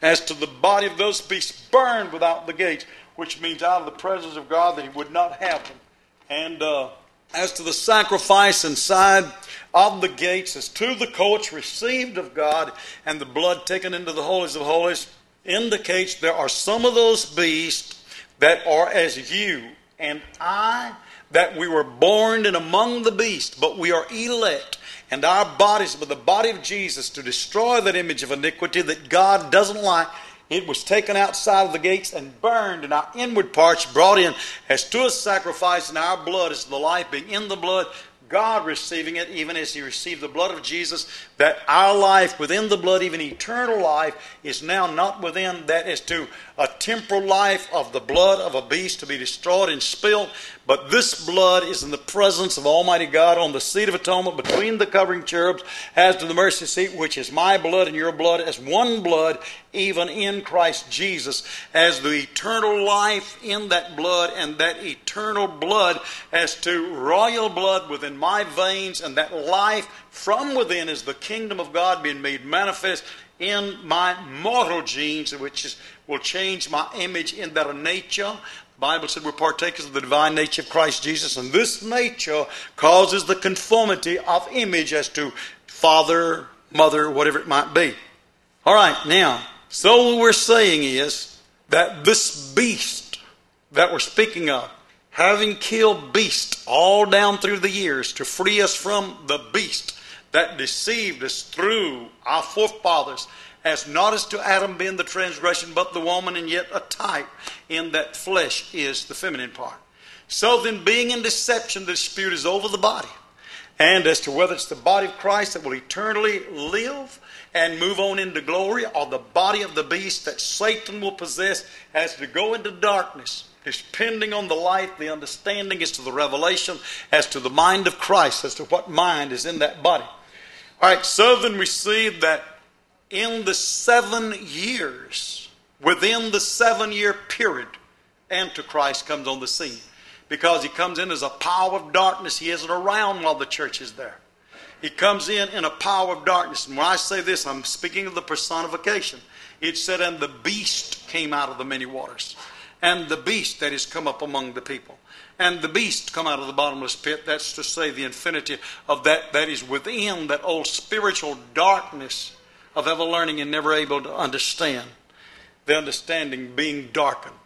as to the body of those beasts burned without the gates, which means out of the presence of God, that he would not have them. And uh, as to the sacrifice inside of the gates, as to the coats received of God, and the blood taken into the holies of holies, indicates there are some of those beasts that are as you and I, that we were born in among the beasts, but we are elect, and our bodies were the body of Jesus to destroy that image of iniquity that God doesn't like. It was taken outside of the gates and burned, and our inward parts brought in as to a sacrifice, and our blood is the life being in the blood, God receiving it, even as he received the blood of Jesus, that our life within the blood, even eternal life, is now not within that as to a temporal life of the blood of a beast to be destroyed and spilled, but this blood is in the presence of Almighty God on the seat of atonement between the covering cherubs as to the mercy seat, which is my blood and your blood as one blood, even in Christ Jesus, as the eternal life in that blood, and that eternal blood as to royal blood within my veins, and that life from within is the kingdom of God being made manifest in my mortal genes, which is, will change my image in that nature. The Bible said we're partakers of the divine nature of Christ Jesus, and this nature causes the conformity of image as to father, mother, whatever it might be. All right, now, so what we're saying is that this beast that we're speaking of, having killed beasts all down through the years to free us from the beast that deceived us through our forefathers, as not as to Adam being the transgression, but the woman, and yet a type in that flesh is the feminine part. So then, being in deception, the dispute is over the body. And as to whether it's the body of Christ that will eternally live and move on into glory, or the body of the beast that Satan will possess as to go into darkness, depending on the light, the understanding as to the revelation, as to the mind of Christ, as to what mind is in that body. All right, so then we see that in the seven years, within the seven-year period, Antichrist comes on the scene. Because he comes in as a power of darkness. He isn't around while the church is there. He comes in in a power of darkness. And when I say this, I'm speaking of the personification. It said, and the beast came out of the many waters. And the beast that is come up among the people. And the beast come out of the bottomless pit. That's to say the infinity of that that is within that old spiritual darkness of ever learning and never able to understand. The understanding being darkened.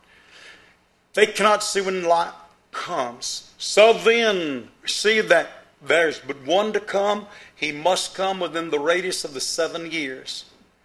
They cannot see when light comes. So then, see that there's but one to come. He must come within the radius of the seven years.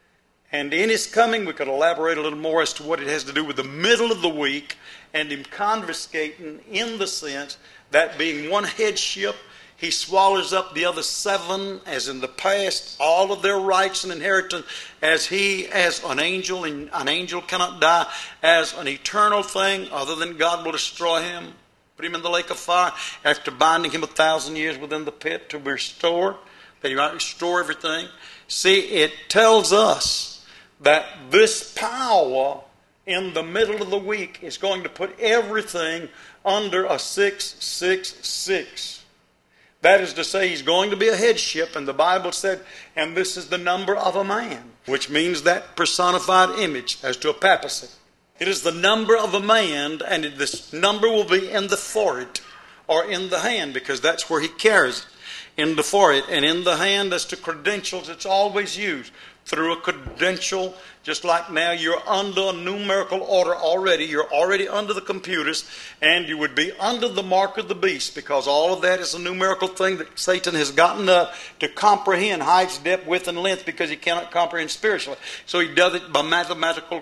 And in his coming, we could elaborate a little more as to what it has to do with the middle of the week and him confiscating, in the sense that being one headship, he swallows up the other seven, as in the past, all of their rights and inheritance, as he, as an angel, and an angel cannot die, as an eternal thing, other than God will destroy him, put him in the lake of fire, after binding him a thousand years within the pit to restore, that he might restore everything. See, it tells us that this power in the middle of the week is going to put everything under a six six six. That is to say, he's going to be a headship, and the Bible said, and this is the number of a man, which means that personified image as to a papacy. It is the number of a man, and this number will be in the forehead or in the hand, because that's where he carries it, in the forehead. And in the hand, as to credentials, it's always used through a credential. Just like now you're under a numerical order already. You're already under the computers, and you would be under the mark of the beast, because all of that is a numerical thing that Satan has gotten up to comprehend height, depth, width, and length, because he cannot comprehend spiritually. So he does it by mathematical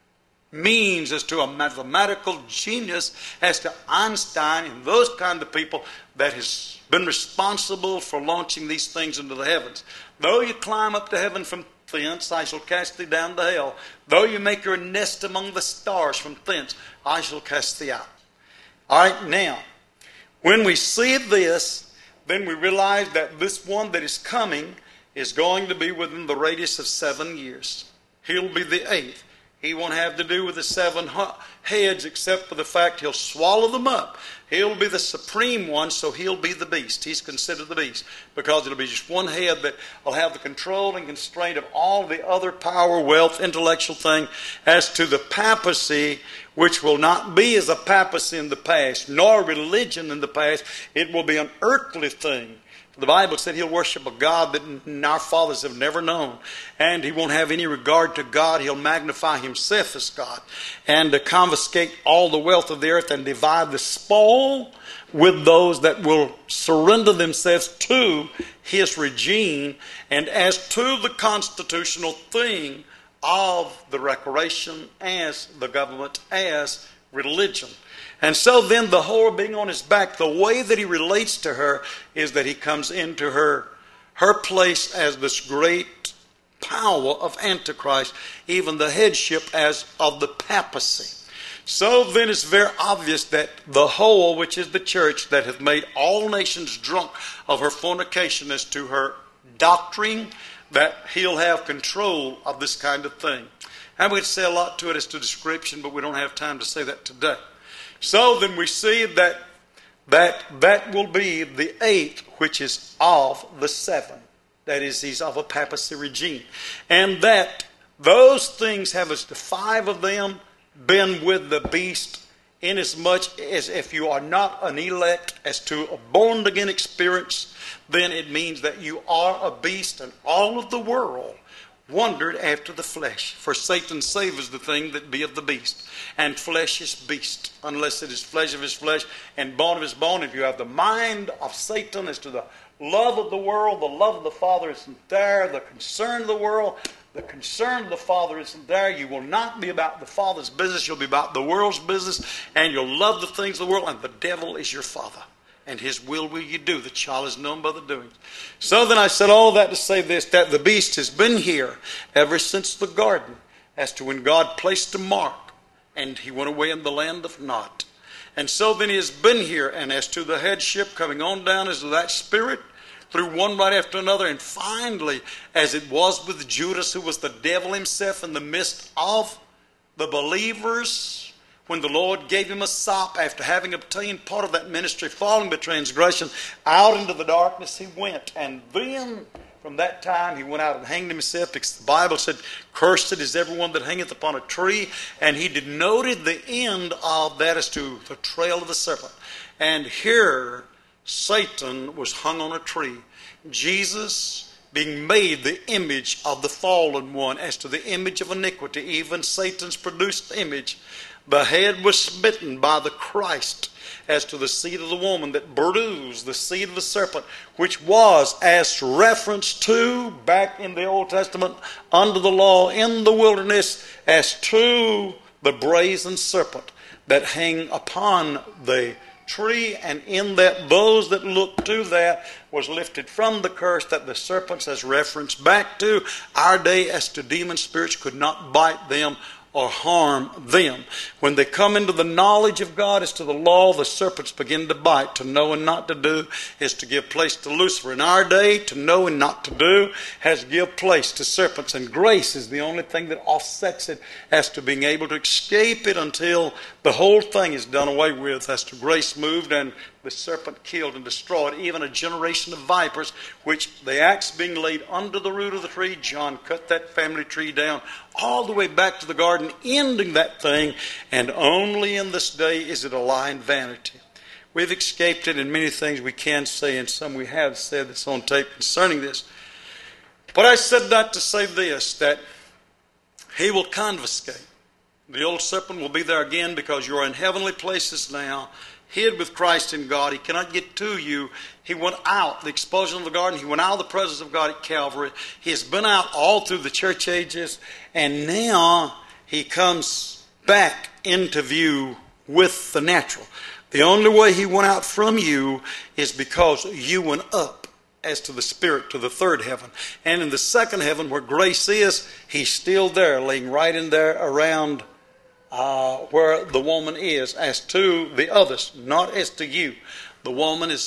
means, as to a mathematical genius, as to Einstein and those kind of people that has been responsible for launching these things into the heavens. Though you climb up to heaven from thence, I shall cast thee down to hell. Though you make your nest among the stars, from thence I shall cast thee out. All right, now, when we see this, then we realize that this one that is coming is going to be within the radius of seven years. He'll be the eighth. He won't have to do with the seven heads, except for the fact he'll swallow them up. He'll be the supreme one, so he'll be the beast. He's considered the beast because it'll be just one head that will have the control and constraint of all the other power, wealth, intellectual thing. As to the papacy, which will not be as a papacy in the past, nor religion in the past, it will be an earthly thing. The Bible said he'll worship a God that our fathers have never known. And he won't have any regard to God. He'll magnify himself as God. And to confiscate all the wealth of the earth and divide the spoil with those that will surrender themselves to his regime. And as to the constitutional thing of the Declaration as the government, as religion. And so then the whore being on his back, the way that he relates to her is that he comes into her, her place as this great power of Antichrist, even the headship as of the papacy. So then it's very obvious that the whore, which is the church, that hath made all nations drunk of her fornication as to her doctrine, that he'll have control of this kind of thing. And we could say a lot to it as to description, but we don't have time to say that today. So then we see that that that will be the eighth, which is of the seven. That is, he's of a papacy regime. And that those things have, as to five of them, been with the beast, inasmuch as if you are not an elect as to a born-again experience, then it means that you are a beast, and all of the world wondered after the flesh. For Satan savours the thing that be of the beast. And flesh is beast, unless it is flesh of his flesh and bone of his bone. If you have the mind of Satan as to the love of the world, the love of the Father isn't there, the concern of the world, the concern of the Father isn't there, you will not be about the Father's business, you'll be about the world's business, and you'll love the things of the world, and the devil is your father. And his will will you do. The child is known by the doings. So then I said all that to say this, that the beast has been here ever since the garden, as to when God placed a mark, and he went away in the land of Nod. And so then he has been here, and as to the headship coming on down as to that spirit, through one right after another, and finally, as it was with Judas, who was the devil himself in the midst of the believers, when the Lord gave him a sop after having obtained part of that ministry, falling by transgression, out into the darkness he went. And then from that time he went out and hanged himself, because the Bible said, cursed is everyone that hangeth upon a tree. And he denoted the end of that as to the trail of the serpent. And here Satan was hung on a tree. Jesus being made the image of the fallen one, as to the image of iniquity, even Satan's produced image. The head was smitten by the Christ, as to the seed of the woman that bruised the seed of the serpent, which was as reference to, back in the Old Testament, under the law in the wilderness, as to the brazen serpent that hang upon the tree, and in that those that looked to that was lifted from the curse that the serpents as reference back to our day, as to demon spirits could not bite them or harm them. When they come into the knowledge of God as to the law, the serpents begin to bite. To know and not to do is to give place to Lucifer. In our day, to know and not to do has give place to serpents. And grace is the only thing that offsets it as to being able to escape it until the whole thing is done away with, as to grace moved and the serpent killed and destroyed, even a generation of vipers, which the axe being laid under the root of the tree, John cut that family tree down all the way back to the garden, ending that thing, and only in this day is it a lie and vanity. We've escaped it in many things we can say, and some we have said that's on tape concerning this. But I said that to say this, that he will confiscate. The old serpent will be there again, because you're in heavenly places now, hid with Christ in God. He cannot get to you. He went out, the expulsion of the garden. He went out of the presence of God at Calvary. He has been out all through the church ages. And now he comes back into view with the natural. The only way he went out from you is because you went up as to the Spirit to the third heaven. And in the second heaven where grace is, he's still there, laying right in there around Uh, where the woman is, as to the others, not as to you. The woman is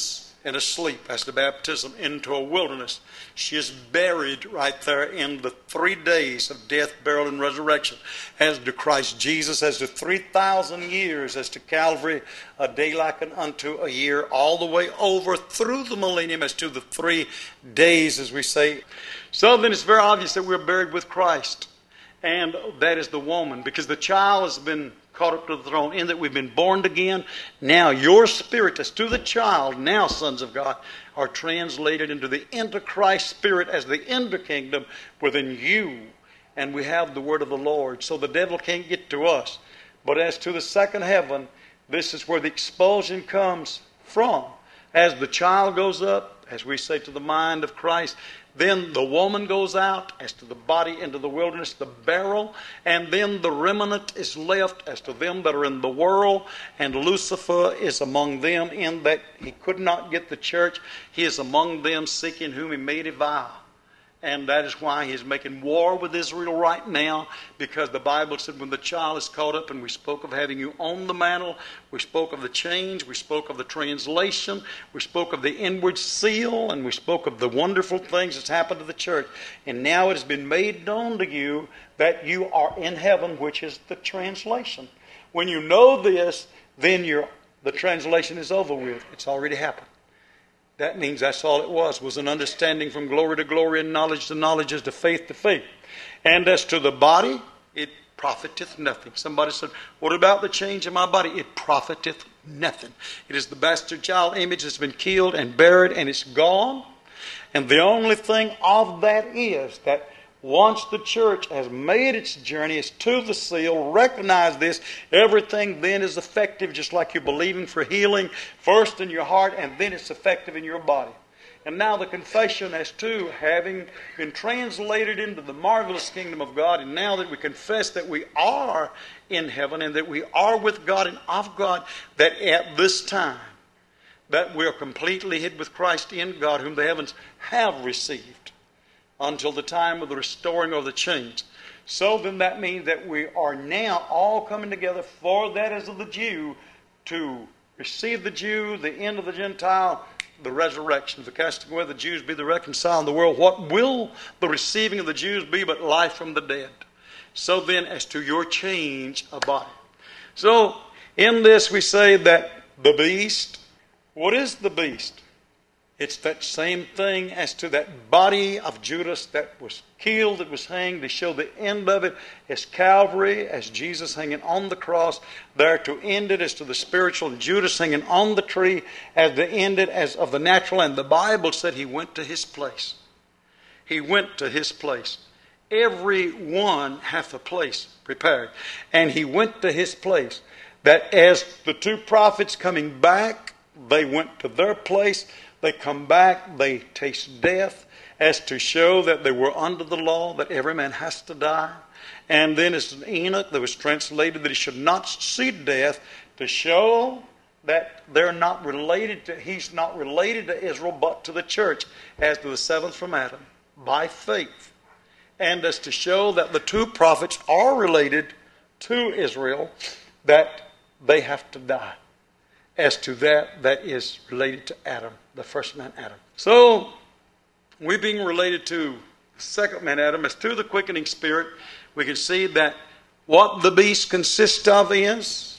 and asleep as the baptism into a wilderness. She is buried right there in the three days of death, burial, and resurrection. As to Christ Jesus, as to three thousand years, as to Calvary, a day like unto a year, all the way over through the millennium, as to the three days, as we say. So then it's very obvious that we're buried with Christ. And that is the woman, because the child has been caught up to the throne, in that we've been born again. Now your spirit as to the child, now sons of God, are translated into the Antichrist spirit as the inner kingdom within you. And we have the word of the Lord. So the devil can't get to us. But as to the second heaven, this is where the expulsion comes from. As the child goes up, as we say, to the mind of Christ, then the woman goes out, as to the body into the wilderness, the barrel, and then the remnant is left as to them that are in the world, and Lucifer is among them, in that he could not get the church. He is among them, seeking whom he may devour. And that is why he is making war with Israel right now, because the Bible said when the child is caught up, and we spoke of having you on the mantle, we spoke of the change, we spoke of the translation, we spoke of the inward seal, and we spoke of the wonderful things that's happened to the church. And now it has been made known to you that you are in heaven, which is the translation. When you know this, then you're, the translation is over with. It's already happened. That means that's all it was, was an understanding from glory to glory and knowledge to knowledge, as to faith to faith. And as to the body, it profiteth nothing. Somebody said, what about the change in my body? It profiteth nothing. It is the bastard child image that's been killed and buried, and it's gone. And the only thing of that is that once the church has made its journey, it's to the seal, recognize this, everything then is effective, just like you're believing for healing, first in your heart, and then it's effective in your body. And now the confession as to having been translated into the marvelous kingdom of God, and now that we confess that we are in heaven, and that we are with God and of God, that at this time, that we are completely hid with Christ in God, whom the heavens have received, until the time of the restoring or the change. So then that means that we are now all coming together for that as of the Jew, to receive the Jew, the end of the Gentile, the resurrection. The casting away of the Jews be the reconciling of the world. What will the receiving of the Jews be but life from the dead? So then as to your change of body. So in this we say that the beast, what is the beast? It's that same thing as to that body of Judas that was killed, that was hanged, to show the end of it as Calvary, as Jesus hanging on the cross, there to end it as to the spiritual, and Judas hanging on the tree as to end it as of the natural. And the Bible said he went to his place. He went to his place. Every one hath a place prepared. And he went to his place. That as the two prophets coming back, they went to their place. They come back, they taste death, as to show that they were under the law, that every man has to die. And then it's Enoch that was translated that he should not see death, to show that they're not related to, he's not related to Israel, but to the church, as to the seventh from Adam, by faith. And as to show that the two prophets are related to Israel, that they have to die. As to that, that is related to Adam, the first man Adam. So, we being related to the second man Adam, as to the quickening spirit, we can see that what the beast consists of is,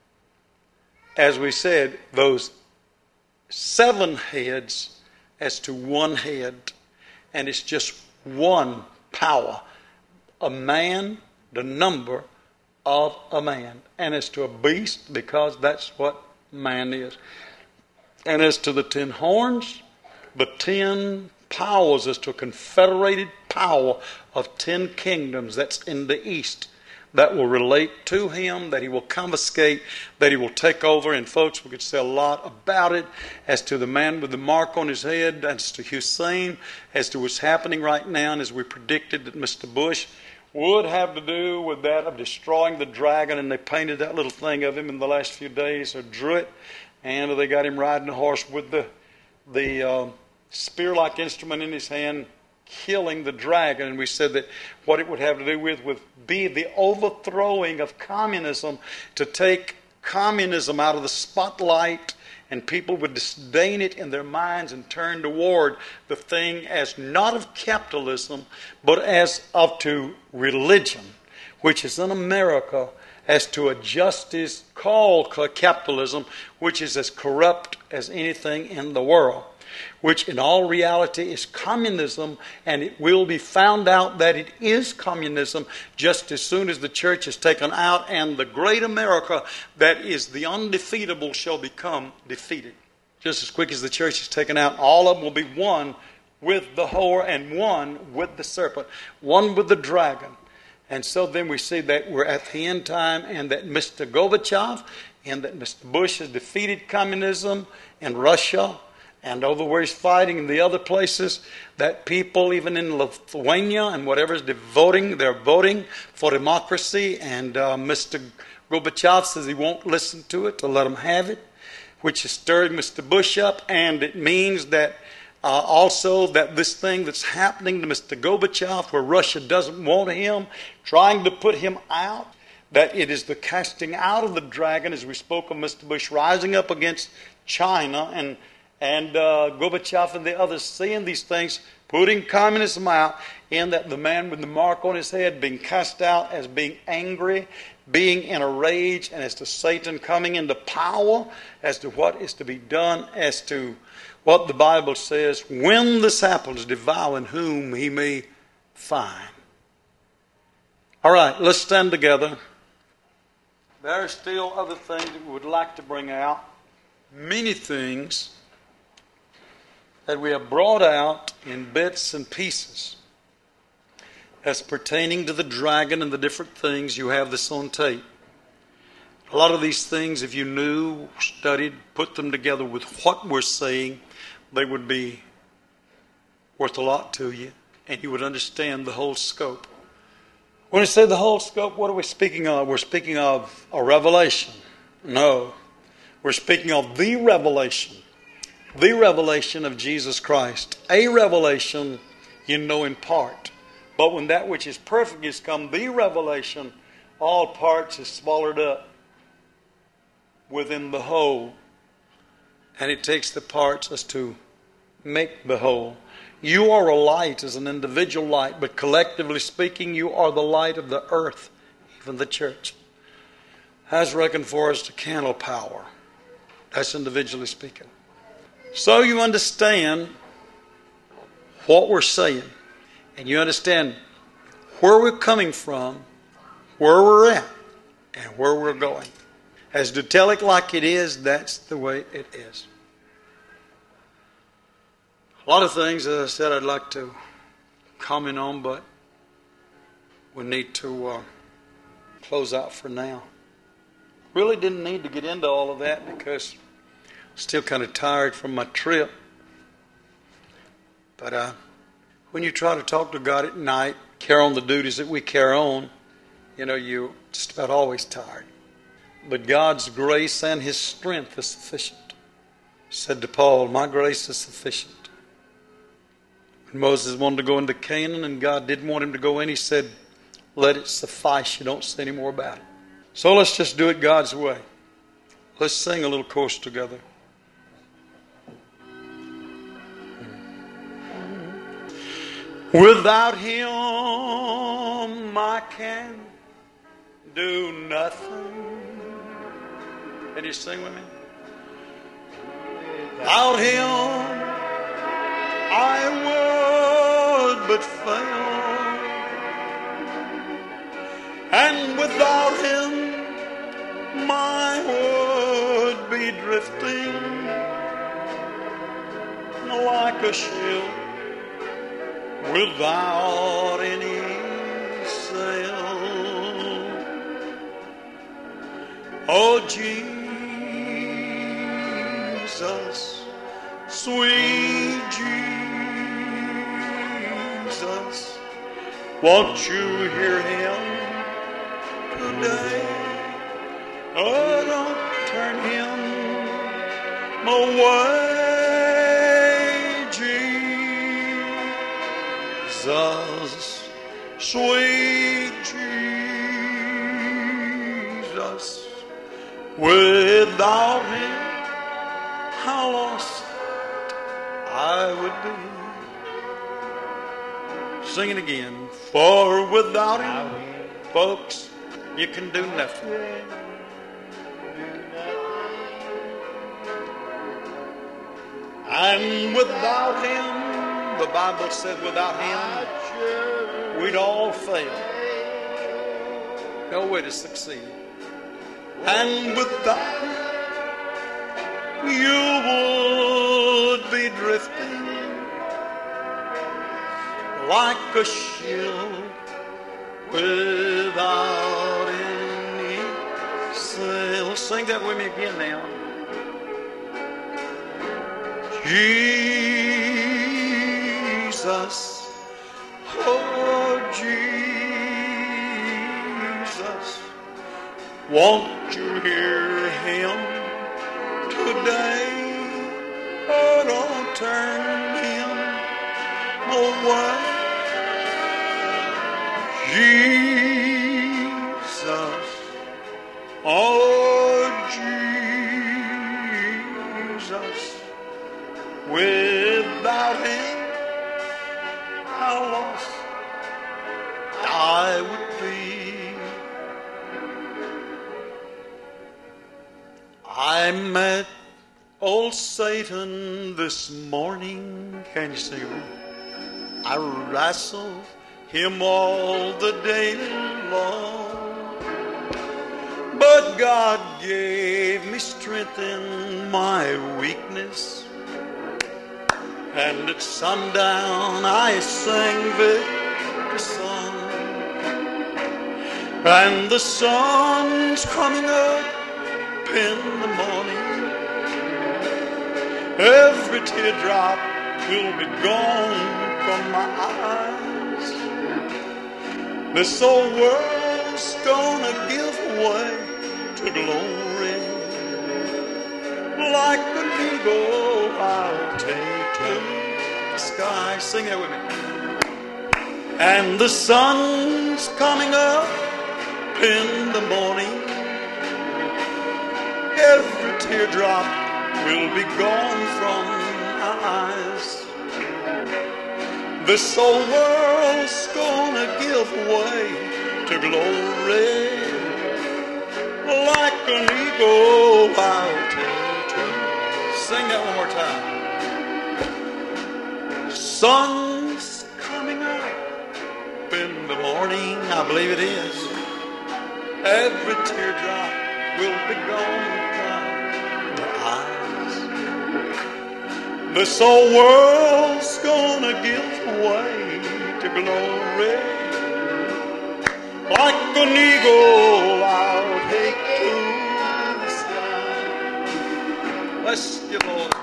as we said, those seven heads as to one head. And it's just one power. A man, the number of a man. And as to a beast, because that's what man is. And as to the ten horns, the ten powers, as to a confederated power of ten kingdoms that's in the east, that will relate to him, that he will confiscate, that he will take over. And folks, we could say a lot about it, as to the man with the mark on his head, as to Hussein, as to what's happening right now, and as we predicted that Mister Bush would have to do with that of destroying the dragon, and they painted that little thing of him in the last few days, or drew it, and they got him riding a horse with the the uh, spear-like instrument in his hand, killing the dragon. And we said that what it would have to do with would be the overthrowing of communism, to take communism out of the spotlight and people would disdain it in their minds and turn toward the thing as not of capitalism, but as of to religion, which is in America as to a justice called capitalism, which is as corrupt as anything in the world, which in all reality is communism, and it will be found out that it is communism just as soon as the church is taken out, and the great America that is the undefeatable shall become defeated. Just as quick as the church is taken out, all of them will be one with the whore and one with the serpent, one with the dragon. And so then we see that we're at the end time, and that Mister Gorbachev and that Mister Bush has defeated communism in Russia, and over where he's fighting in the other places, that people even in Lithuania and whatever is voting, they're voting for democracy, and uh, Mister Gorbachev says he won't listen to it, to let them have it, which has stirred Mister Bush up, and it means that Uh, also that this thing that's happening to Mister Gorbachev, where Russia doesn't want him, trying to put him out, that it is the casting out of the dragon, as we spoke of Mister Bush rising up against China, and and uh, Gorbachev and the others seeing these things, putting communism out, and that the man with the mark on his head being cast out as being angry, being in a rage, and as to Satan coming into power, as to what is to be done, as to what the Bible says, when this happens, devouring whom he may find. All right, let's stand together. There are still other things that we would like to bring out. Many things that we have brought out in bits and pieces as pertaining to the dragon and the different things. You have this on tape. A lot of these things, if you knew, studied, put them together with what we're saying, they would be worth a lot to you, and you would understand the whole scope. When we say the whole scope, what are we speaking of? We're speaking of a revelation. No. We're speaking of the revelation. The revelation of Jesus Christ. A revelation you know in part. But when that which is perfect is come, the revelation, all parts is swallowed up within the whole. And it takes the parts as to make the whole. You are a light as an individual light, but collectively speaking, you are the light of the earth, even the church. Has reckoned for us to candle power. That's individually speaking. So you understand what we're saying, and you understand where we're coming from, where we're at, and where we're going. As to tell it like it is, that's the way it is. A lot of things, as I said, I'd like to comment on, but we need to uh, close out for now. Really didn't need to get into all of that because I'm still kind of tired from my trip. But uh, when you try to talk to God at night, carry on the duties that we carry on, you know, you're just about always tired. But God's grace and His strength is sufficient. He said to Paul, my grace is sufficient. When Moses wanted to go into Canaan and God didn't want him to go in, He said, let it suffice. You don't say any more about it. So let's just do it God's way. Let's sing a little chorus together. Without Him I can do nothing. Can you sing with me? Without Him I would but fail, and without Him my would be drifting like a ship without any sail. Oh Jesus, sweet Jesus, won't you hear Him today? Oh, don't turn Him away, Jesus, sweet Jesus. Without Him I would be. Sing it again. For without him, folks, you can do nothing. And without him, the Bible said without him, we'd all fail. No way to succeed. And without him, you would be drifting like a ship without any sail. Sing that with me again now. Jesus, oh Jesus, won't you hear him today? Oh, don't turn him away. Jesus, oh Jesus, without him, how lost I would be. I met old Satan this morning. Can you see me? I wrestled him all the day long, but God gave me strength in my weakness, and at sundown I sang victory song, and the sun's coming up in the morning. Every teardrop will be gone from my eyes. This old world's gonna give way to glory. Like an eagle I'll take to the sky. Sing that with me. And the sun's coming up in the morning. Every teardrop will be gone from my eyes. This old world's gonna give way to glory. Like an eagle I'll take to. Sing that one more time. Sun's coming up in the morning, I believe it is. Every teardrop will be gone from the eyes. This old world's gonna give way to glory. Like an eagle I'll take to the sky. Bless you, Lord.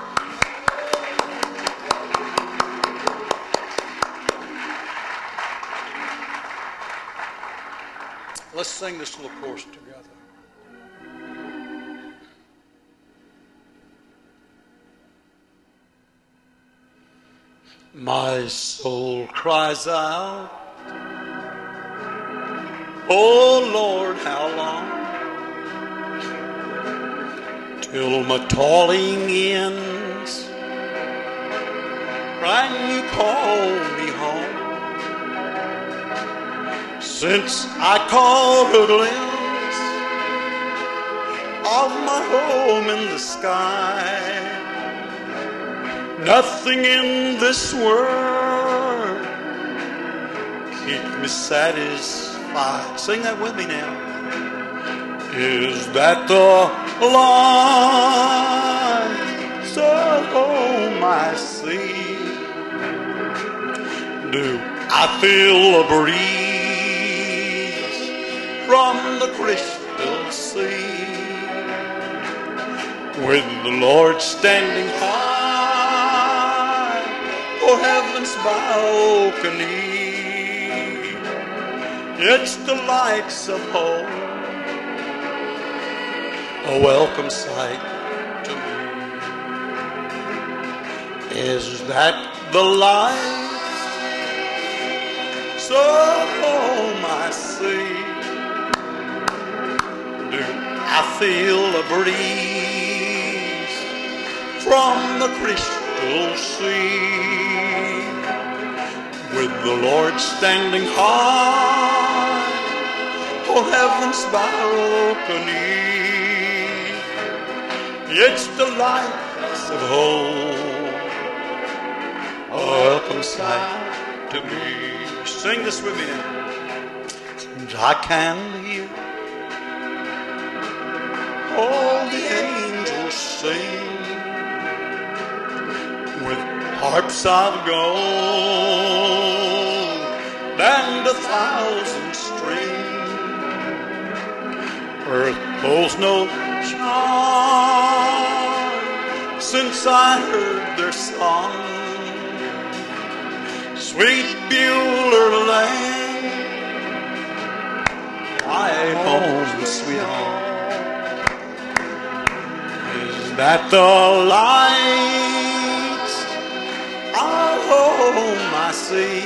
Let's sing this little chorus together. My soul cries out, oh Lord, how long? Till my toiling ends, and you call me home. Since I caught a glimpse of my home in the sky, nothing in this world keeps me satisfied. Sing that with me now. Is that the light of home I see? Do I feel a breeze from the crystal sea? With the Lord standing high, oh heaven's balcony, it's the lights of home, a welcome sight to me. Is that the light so home I see? Do I feel a breeze from the crystal crystal sea, with the Lord standing high on heaven's balcony. It's the lights of hope, a welcome sight to me. Sing this with me now. I can hear all the angels sing with harps of gold and a thousand strings. Earth holds no charm since I heard their song. Sweet Beulah Land, my home, sweet home. Is that the lights of home I see?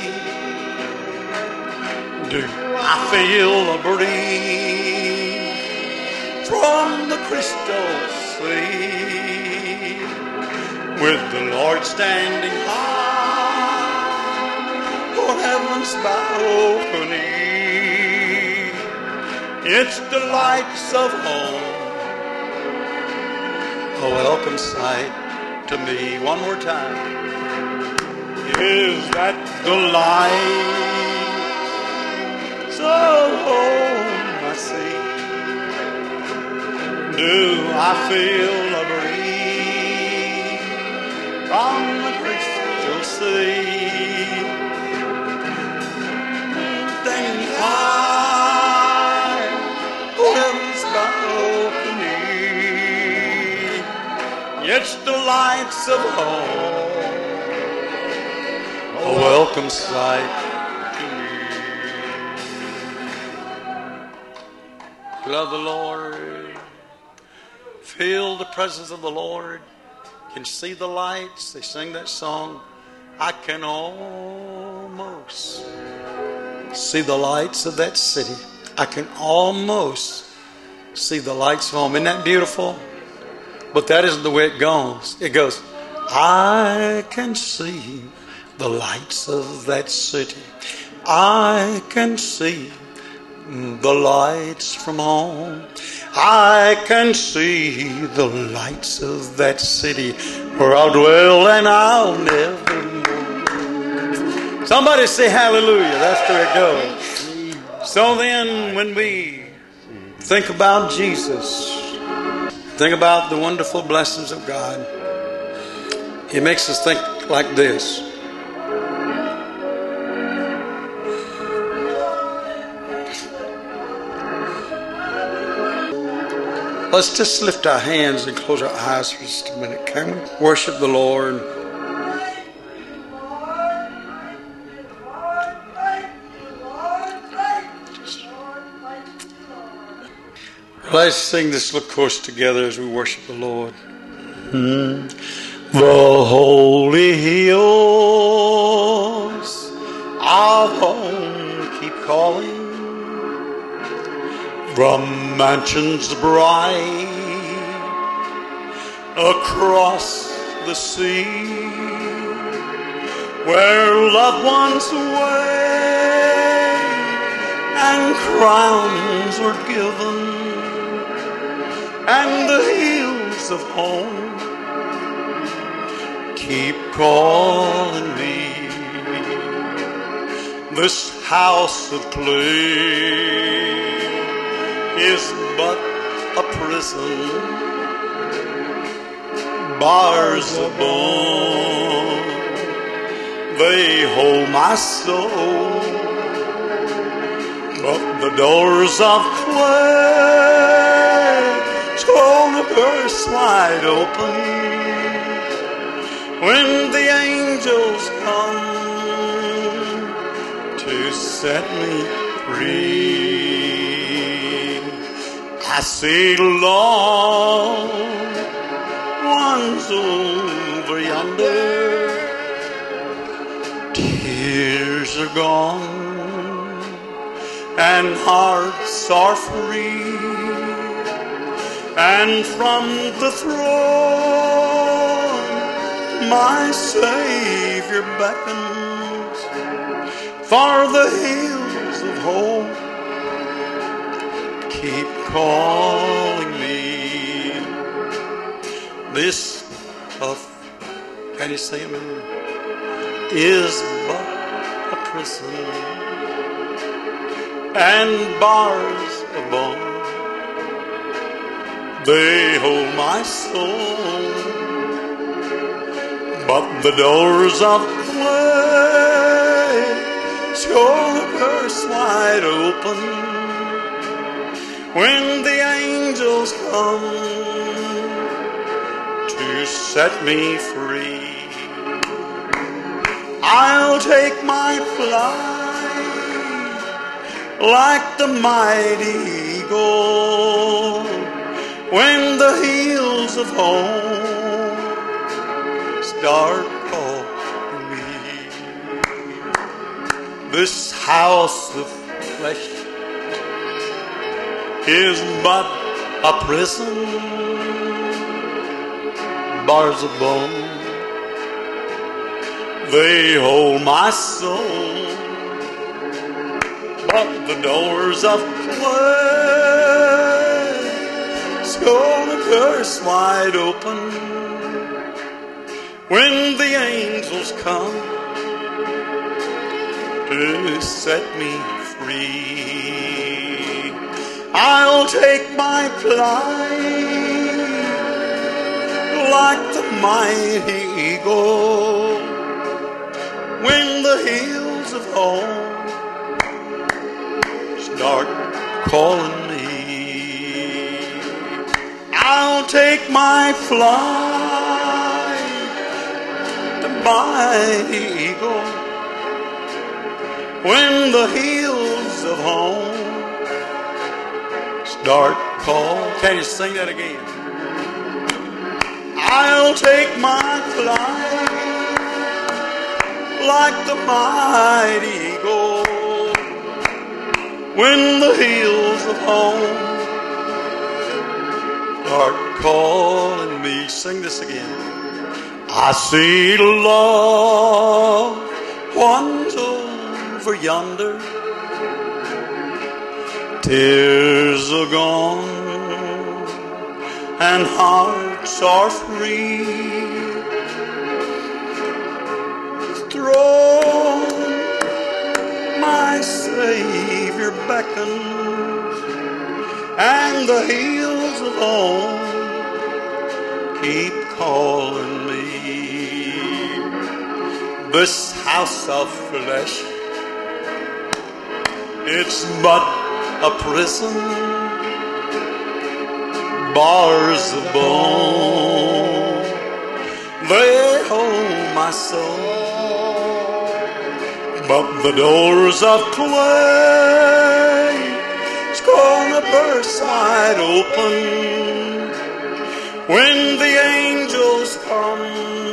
Do I feel a breeze from the crystal sea, with the Lord standing high on heaven's balcony? It's the lights of home, a welcome sight to me. One more time. Is that the lights of home I see? Do I feel a breeze from the crystal sea? Then I heaven's balcony. It's the lights of home, a welcome sight to me. Love the Lord. Feel the presence of the Lord. Can see the lights. They sing that song. I can almost see the lights of that city. I can almost see the lights of home. Isn't that beautiful? But that isn't the way it goes. It goes, I can see the lights of that city. I can see the lights from home. I can see the lights of that city where I'll dwell and I'll never move. Somebody say hallelujah. That's where it goes. So then when we think about Jesus, think about the wonderful blessings of God, it makes us think like this. Let's just lift our hands and close our eyes for just a minute. Can we worship the Lord? Let's sing this little chorus together as we worship the Lord. Mm. The holy hills of home keep calling, from mansions bright across the sea, where loved ones wait and crowns are given, and the hills of home keep calling me. This house of clay is but a prison, bars of bone, they hold my soul, but the doors of clay shall burst wide open when the angels come to set me free. I see loved ones over yonder, tears are gone and hearts are free, and from the throne my Savior beckons, for the hills of hope keep calling me. This of, can you say amen, is but a prison, and bars of bone, they hold my soul. But the doors of place gonna burst wide open when the angels come to set me free. I'll take my flight like the mighty eagle when the hills of home start calling me. This house of flesh is but a prison, bars of bone, they hold my soul. But the doors of place gonna burst wide open when the angels come to set me free. I'll take my flight like the mighty eagle when the hills of home start calling me. I'll take my flight, the mighty eagle, when the hills of home start calling. Can you sing that again? I'll take my flight like the mighty eagle when the hills of home start calling me. Sing this again. I see the loved ones over yonder, tears are gone and hearts are free. Throne, my Savior beckons, and the hills of home keep calling me. This house of flesh, it's but a prison, bars of bone, they hold my soul. But the doors of clay is gonna burst wide open when the angels come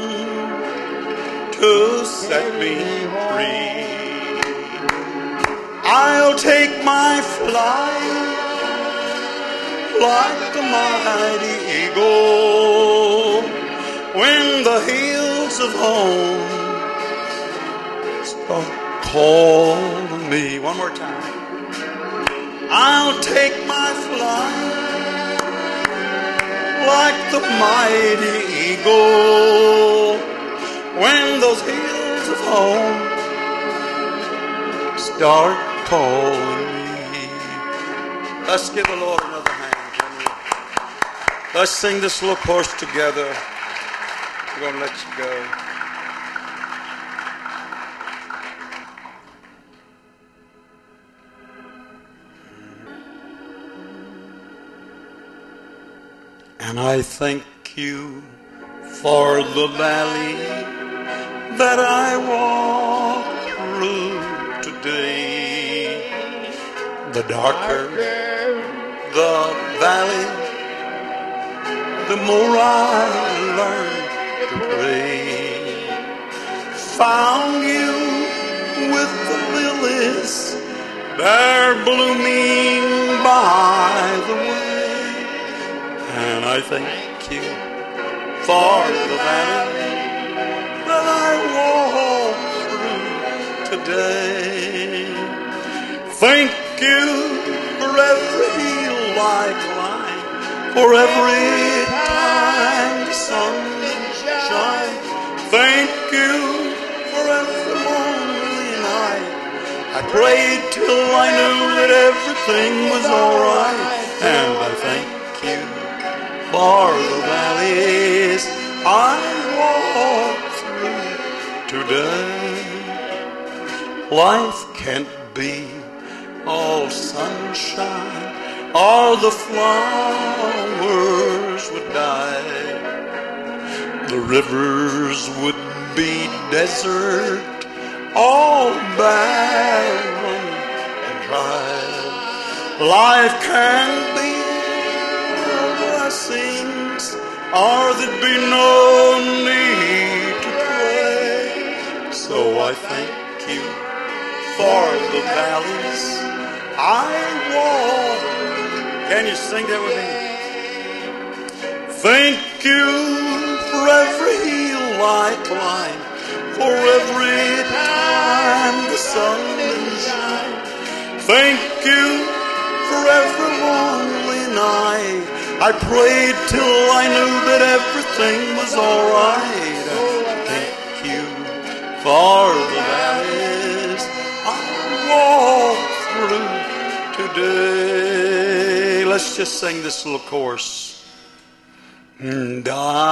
to set me free. I'll take my flight like the mighty eagle when the hills of home start calling me. One more time. I'll take my flight like the mighty eagle when those hills of home start calling me. Let's give the Lord another hand, can we? Let's sing this little chorus together. We're going to let you go. And I thank you for the valley that I walked through today. The darker the valley, the more I learned to pray. Found you with the lilies there blooming by the way. And I thank you for the valley today. Thank you for every hill I climb, for every time the sun shines. Thank you for every lonely night. I prayed till I knew that everything was alright. And I thank you for the valleys I walked through today. Life can't be all sunshine, or the flowers would die. The rivers would be desert, all barren and dry. Life can't be all blessings, or there'd be no need to pray. So I thank you for the valleys I walk. Can you sing that with me? Thank you for every hill I climb, for every time the sun shines. Thank you for every lonely night. I prayed till I knew that everything was alright. Thank you for the valleys I walked through today. Let's just sing this little chorus. And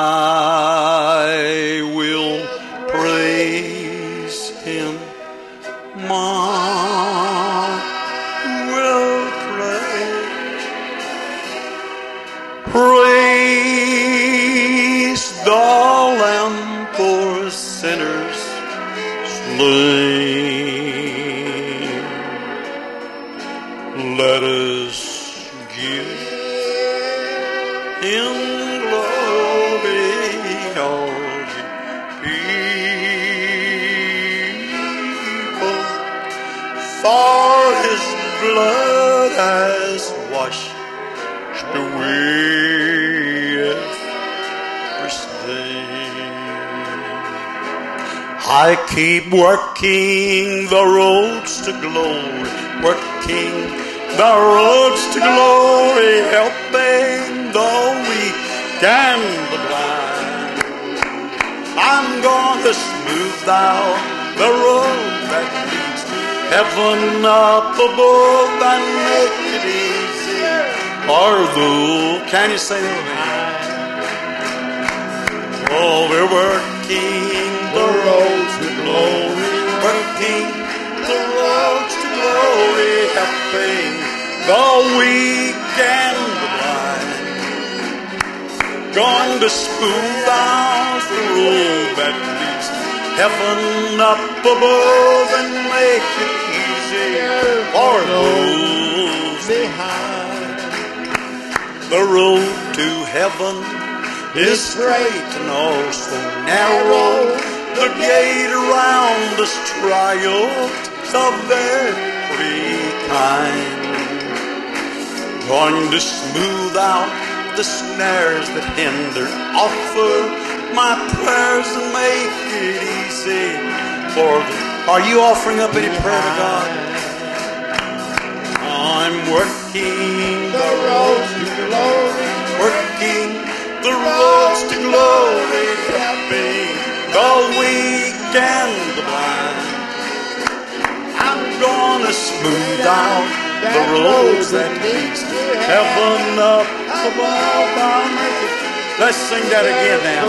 I will praise Him. My will praise. Praise the Lamb for sinners slain. Let us give Him glory, all ye people, for His blood has washed away every stain. I keep working the roads to glory, working the roads to glory, helping the weak and the blind. I'm gonna smooth out the road that leads to heaven up above and make it easy for the. Can you say that with me? Oh, we're working the roads to glory, working the roads to glory, helping the weak and the blind. Going to smooth out the road that leads to heaven up above and make it easy for those behind. The road to heaven is straight and also narrow. The gate around us trials of every kind. Going to smooth out the snares that hinder, offer my prayers and make it easy for them. Are you offering up any prayer to God? I'm working the roads to glory, working the roads to glory, helping the weak and the blind. I'm gonna smooth out the roads that leads to heaven up above. I'll make it. Let's sing that again now.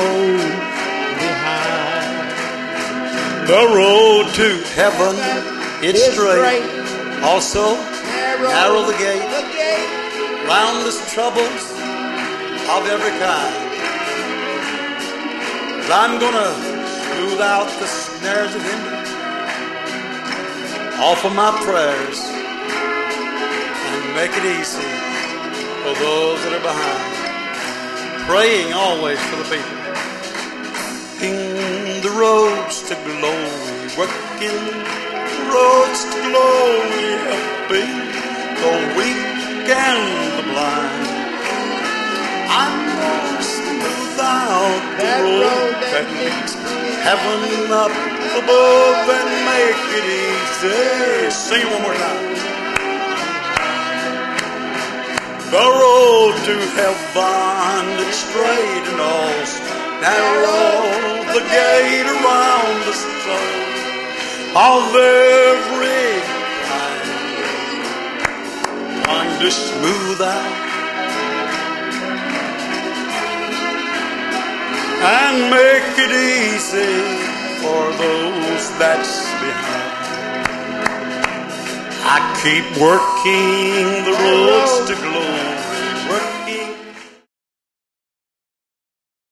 The road to heaven, it's straight. Also, narrow the gate. Round us troubles of every kind. But I'm gonna smooth out the snares of hindrance, offer my prayers, and make it easy for those that are behind. Praying always for the people. In the roads to glory, working the roads to glory, helping the weak and the blind. I'm gonna smooth out the road that leads heaven up above and make it easy. Sing it one more time. The road to heaven is straight and all narrow, the gate around the soul of every kind, one to smooth out and make it easy for those that's behind. I keep working the roads to glory,